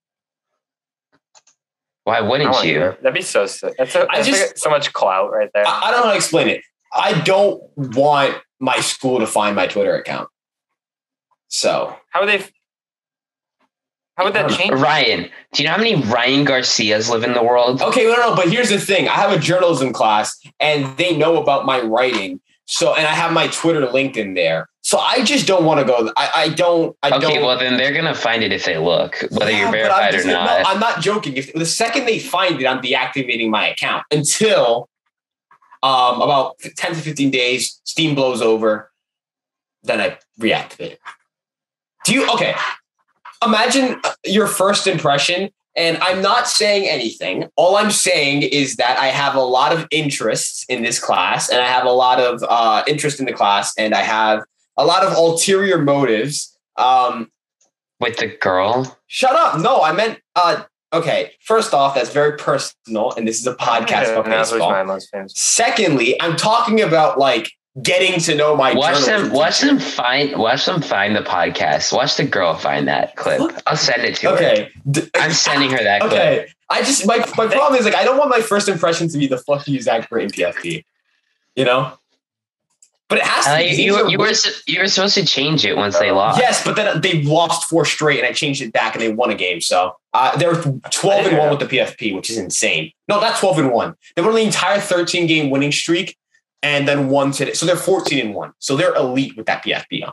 Why I wouldn't want you? to- That'd be so sick. That's, a, I that's just- like so much clout right there. I, I don't know how to explain it. I don't want my school to find my Twitter account. So How would they? How would that change? Ryan, do you know how many Ryan Garcias live in the world? okay, no, no, but here's the thing. I have a journalism class and they know about my writing. So and I have my Twitter linked in there. So I just don't want to go. I, I don't I Okay, don't well then they're gonna find it if they look, whether Yeah, you're but I'm verified or just- not. No, I'm not joking. If the second they find it, I'm deactivating my account until um, about ten to fifteen days, Steam blows over, then I reactivate it. Do you okay? Imagine your first impression And I'm not saying anything. All I'm saying is that I have a lot of interests in this class, and I have a lot of uh, interest in the class, and I have a lot of ulterior motives. Um, With the girl? Shut up. No, I meant, uh, okay, first off, that's very personal, and this is a podcast about baseball. Secondly, I'm talking about, like, getting to know my watch them watch teacher. them find watch them find the podcast. Watch the girl find that clip. I'll send it to okay. her. I'm sending her that clip. Okay. I just my my problem is like I don't want my first impression to be the fuck you Zach Britton P F P. You know? But it has to uh, be. you, you, you were you were supposed to change it once they lost. Yes, but then they lost four straight and I changed it back and they won a game. So uh, they're twelve and one with the P F P, which is insane. No, not twelve and one. They won the entire thirteen game winning streak. And then one today. So they're fourteen and one. So they're elite with that P F P on.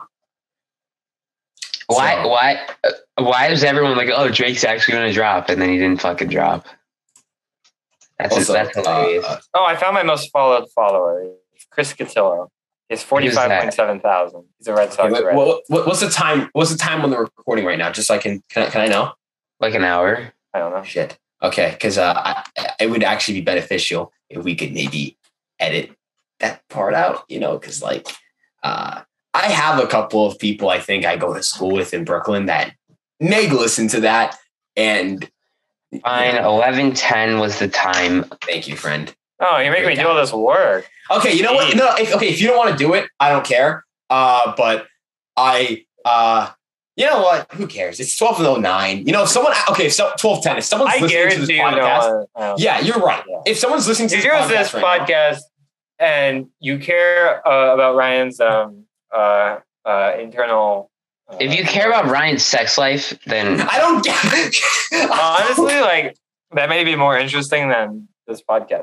Why, so, why, uh, why is everyone like, oh, Drake's actually going to drop, and then he didn't fucking drop? That's also, that's hilarious. Uh, oh, I found my most followed follower. It's Chris Cotillo. He's forty-five point seven thousand. He's a Red Sox. Okay, what, what, what's the time? What's the time when they're recording right now? Just so I can, can I, can I know? Like an hour. I don't know. Shit. Okay, because uh, I, it would actually be beneficial if we could maybe edit that part out, you know, because like uh, I have a couple of people I think I go to school with in Brooklyn that may listen to that. And fine, you know, eleven ten was the time. Thank you, friend. Oh, you're making me do all this work. Okay, you know what? No, if, okay, if you don't want to do it, I don't care. Uh, but I, uh, you know what? Who cares? It's twelve oh nine. You know, if someone, okay, so twelve ten. If someone's I listening to this podcast, no, yeah, you're right. Yeah. If someone's listening to if this podcast, this right podcast now, and you care uh, about Ryan's um, uh, uh, internal. Uh, if you care about Ryan's sex life, then I don't get honestly, like that may be more interesting than this podcast.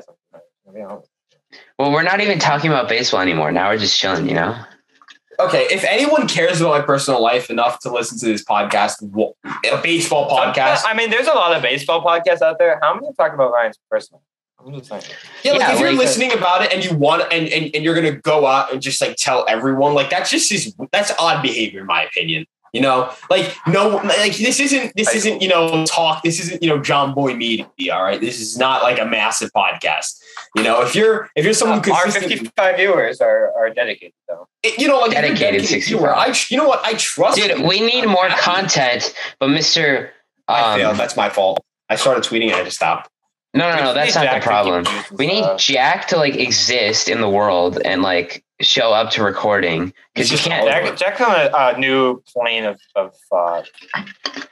Well, we're not even talking about baseball anymore. Now we're just chilling, you know? Okay, if anyone cares about my personal life enough to listen to this podcast, a baseball podcast. I mean, there's a lot of baseball podcasts out there. How many talk about Ryan's personal? I'm just saying. Yeah, like yeah, if you're like listening a, about it and you want and, and and you're gonna go out and just like tell everyone, like that's just is that's odd behavior in my opinion. You know, like no, like this isn't this isn't you know talk. This isn't you know John Boy Media. All right, this is not like a massive podcast. You know, if you're if you're someone who uh, our fifty-five viewers are are dedicated though. It, you know, like dedicated, dedicated viewer, I you know what I trust. Dude, we need more content, but Mister Um, I failed. That's my fault. I started tweeting and I just stopped. No, no, no, that's not the problem. We need Jack to like exist in the world and like show up to recording because you can't. Jack, Jack's on a, a new plane of, of thought. I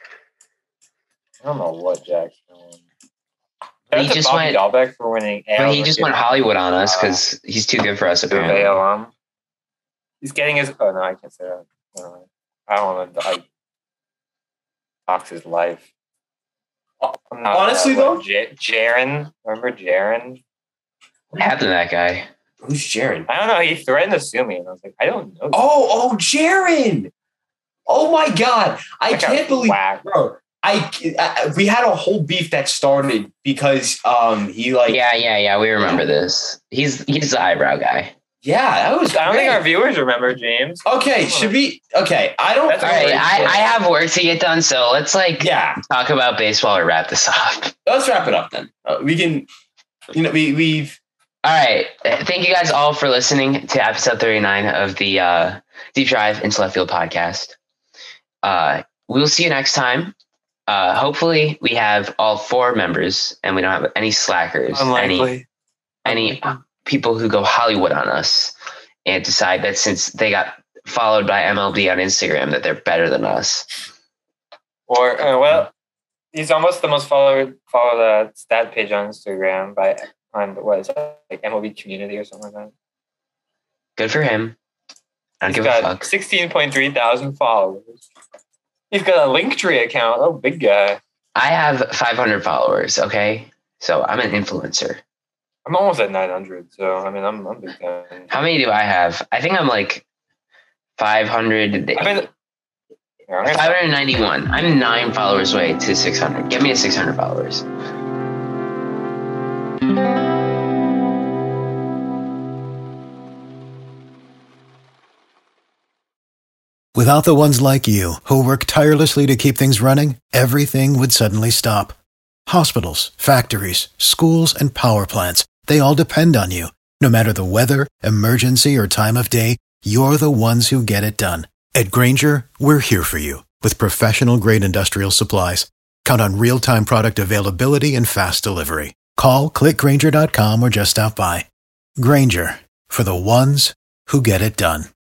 don't know what Jack's doing. He just Bobby went. Dahlbeck for winning. But he just went Hollywood on us because uh, he's too good for us. Apparently, um, he's getting his. Oh no, I can't say that. No, I don't want to. I talks his life. Not, Honestly, uh, though, J- Jaron, remember Jaron? What happened to that guy? Who's Jaron? I don't know. He threatened to sue me, and I was like, I don't know. Oh, oh, Jaron! Oh my god, I can't believe, whack. bro. I, I we had a whole beef that started because um he like yeah yeah yeah we remember this. He's he's the eyebrow guy. Yeah, that was. I don't great. think our viewers remember James. Okay, should we? Okay, I don't. That's all right, I, I have work to get done, so let's like yeah talk about baseball or wrap this up. Let's wrap it up then. Uh, we can, you know, we we've. All right, thank you guys all for listening to episode thirty-nine of the uh, Deep Drive into Left Field podcast. Uh, we will see you next time. Uh, hopefully, we have all four members, and we don't have any slackers. Unlikely. Any. any people who go Hollywood on us and decide that since they got followed by M L B on Instagram that they're better than us. Or, uh, well, he's almost the most followed followed uh, stat page on Instagram by on what is it, like M L B community or something like that. Good for him. I don't he's give got a fuck. sixteen point three thousand followers. He's got a Linktree account. Oh, big guy. I have five hundred followers, okay? So I'm an influencer. I'm almost at nine hundred, so I mean, I'm I'm big time. How many do I have? I think I'm like five hundred. I've been, five hundred ninety-one. I'm nine followers away to six hundred. Get me to six hundred followers. Without the ones like you, who work tirelessly to keep things running, everything would suddenly stop. Hospitals, factories, schools, and power plants, they all depend on you. No matter the weather, emergency, or time of day, you're the ones who get it done. At Grainger, we're here for you with professional-grade industrial supplies. Count on real-time product availability and fast delivery. Call, click Grainger dot com, or just stop by. Grainger, for the ones who get it done.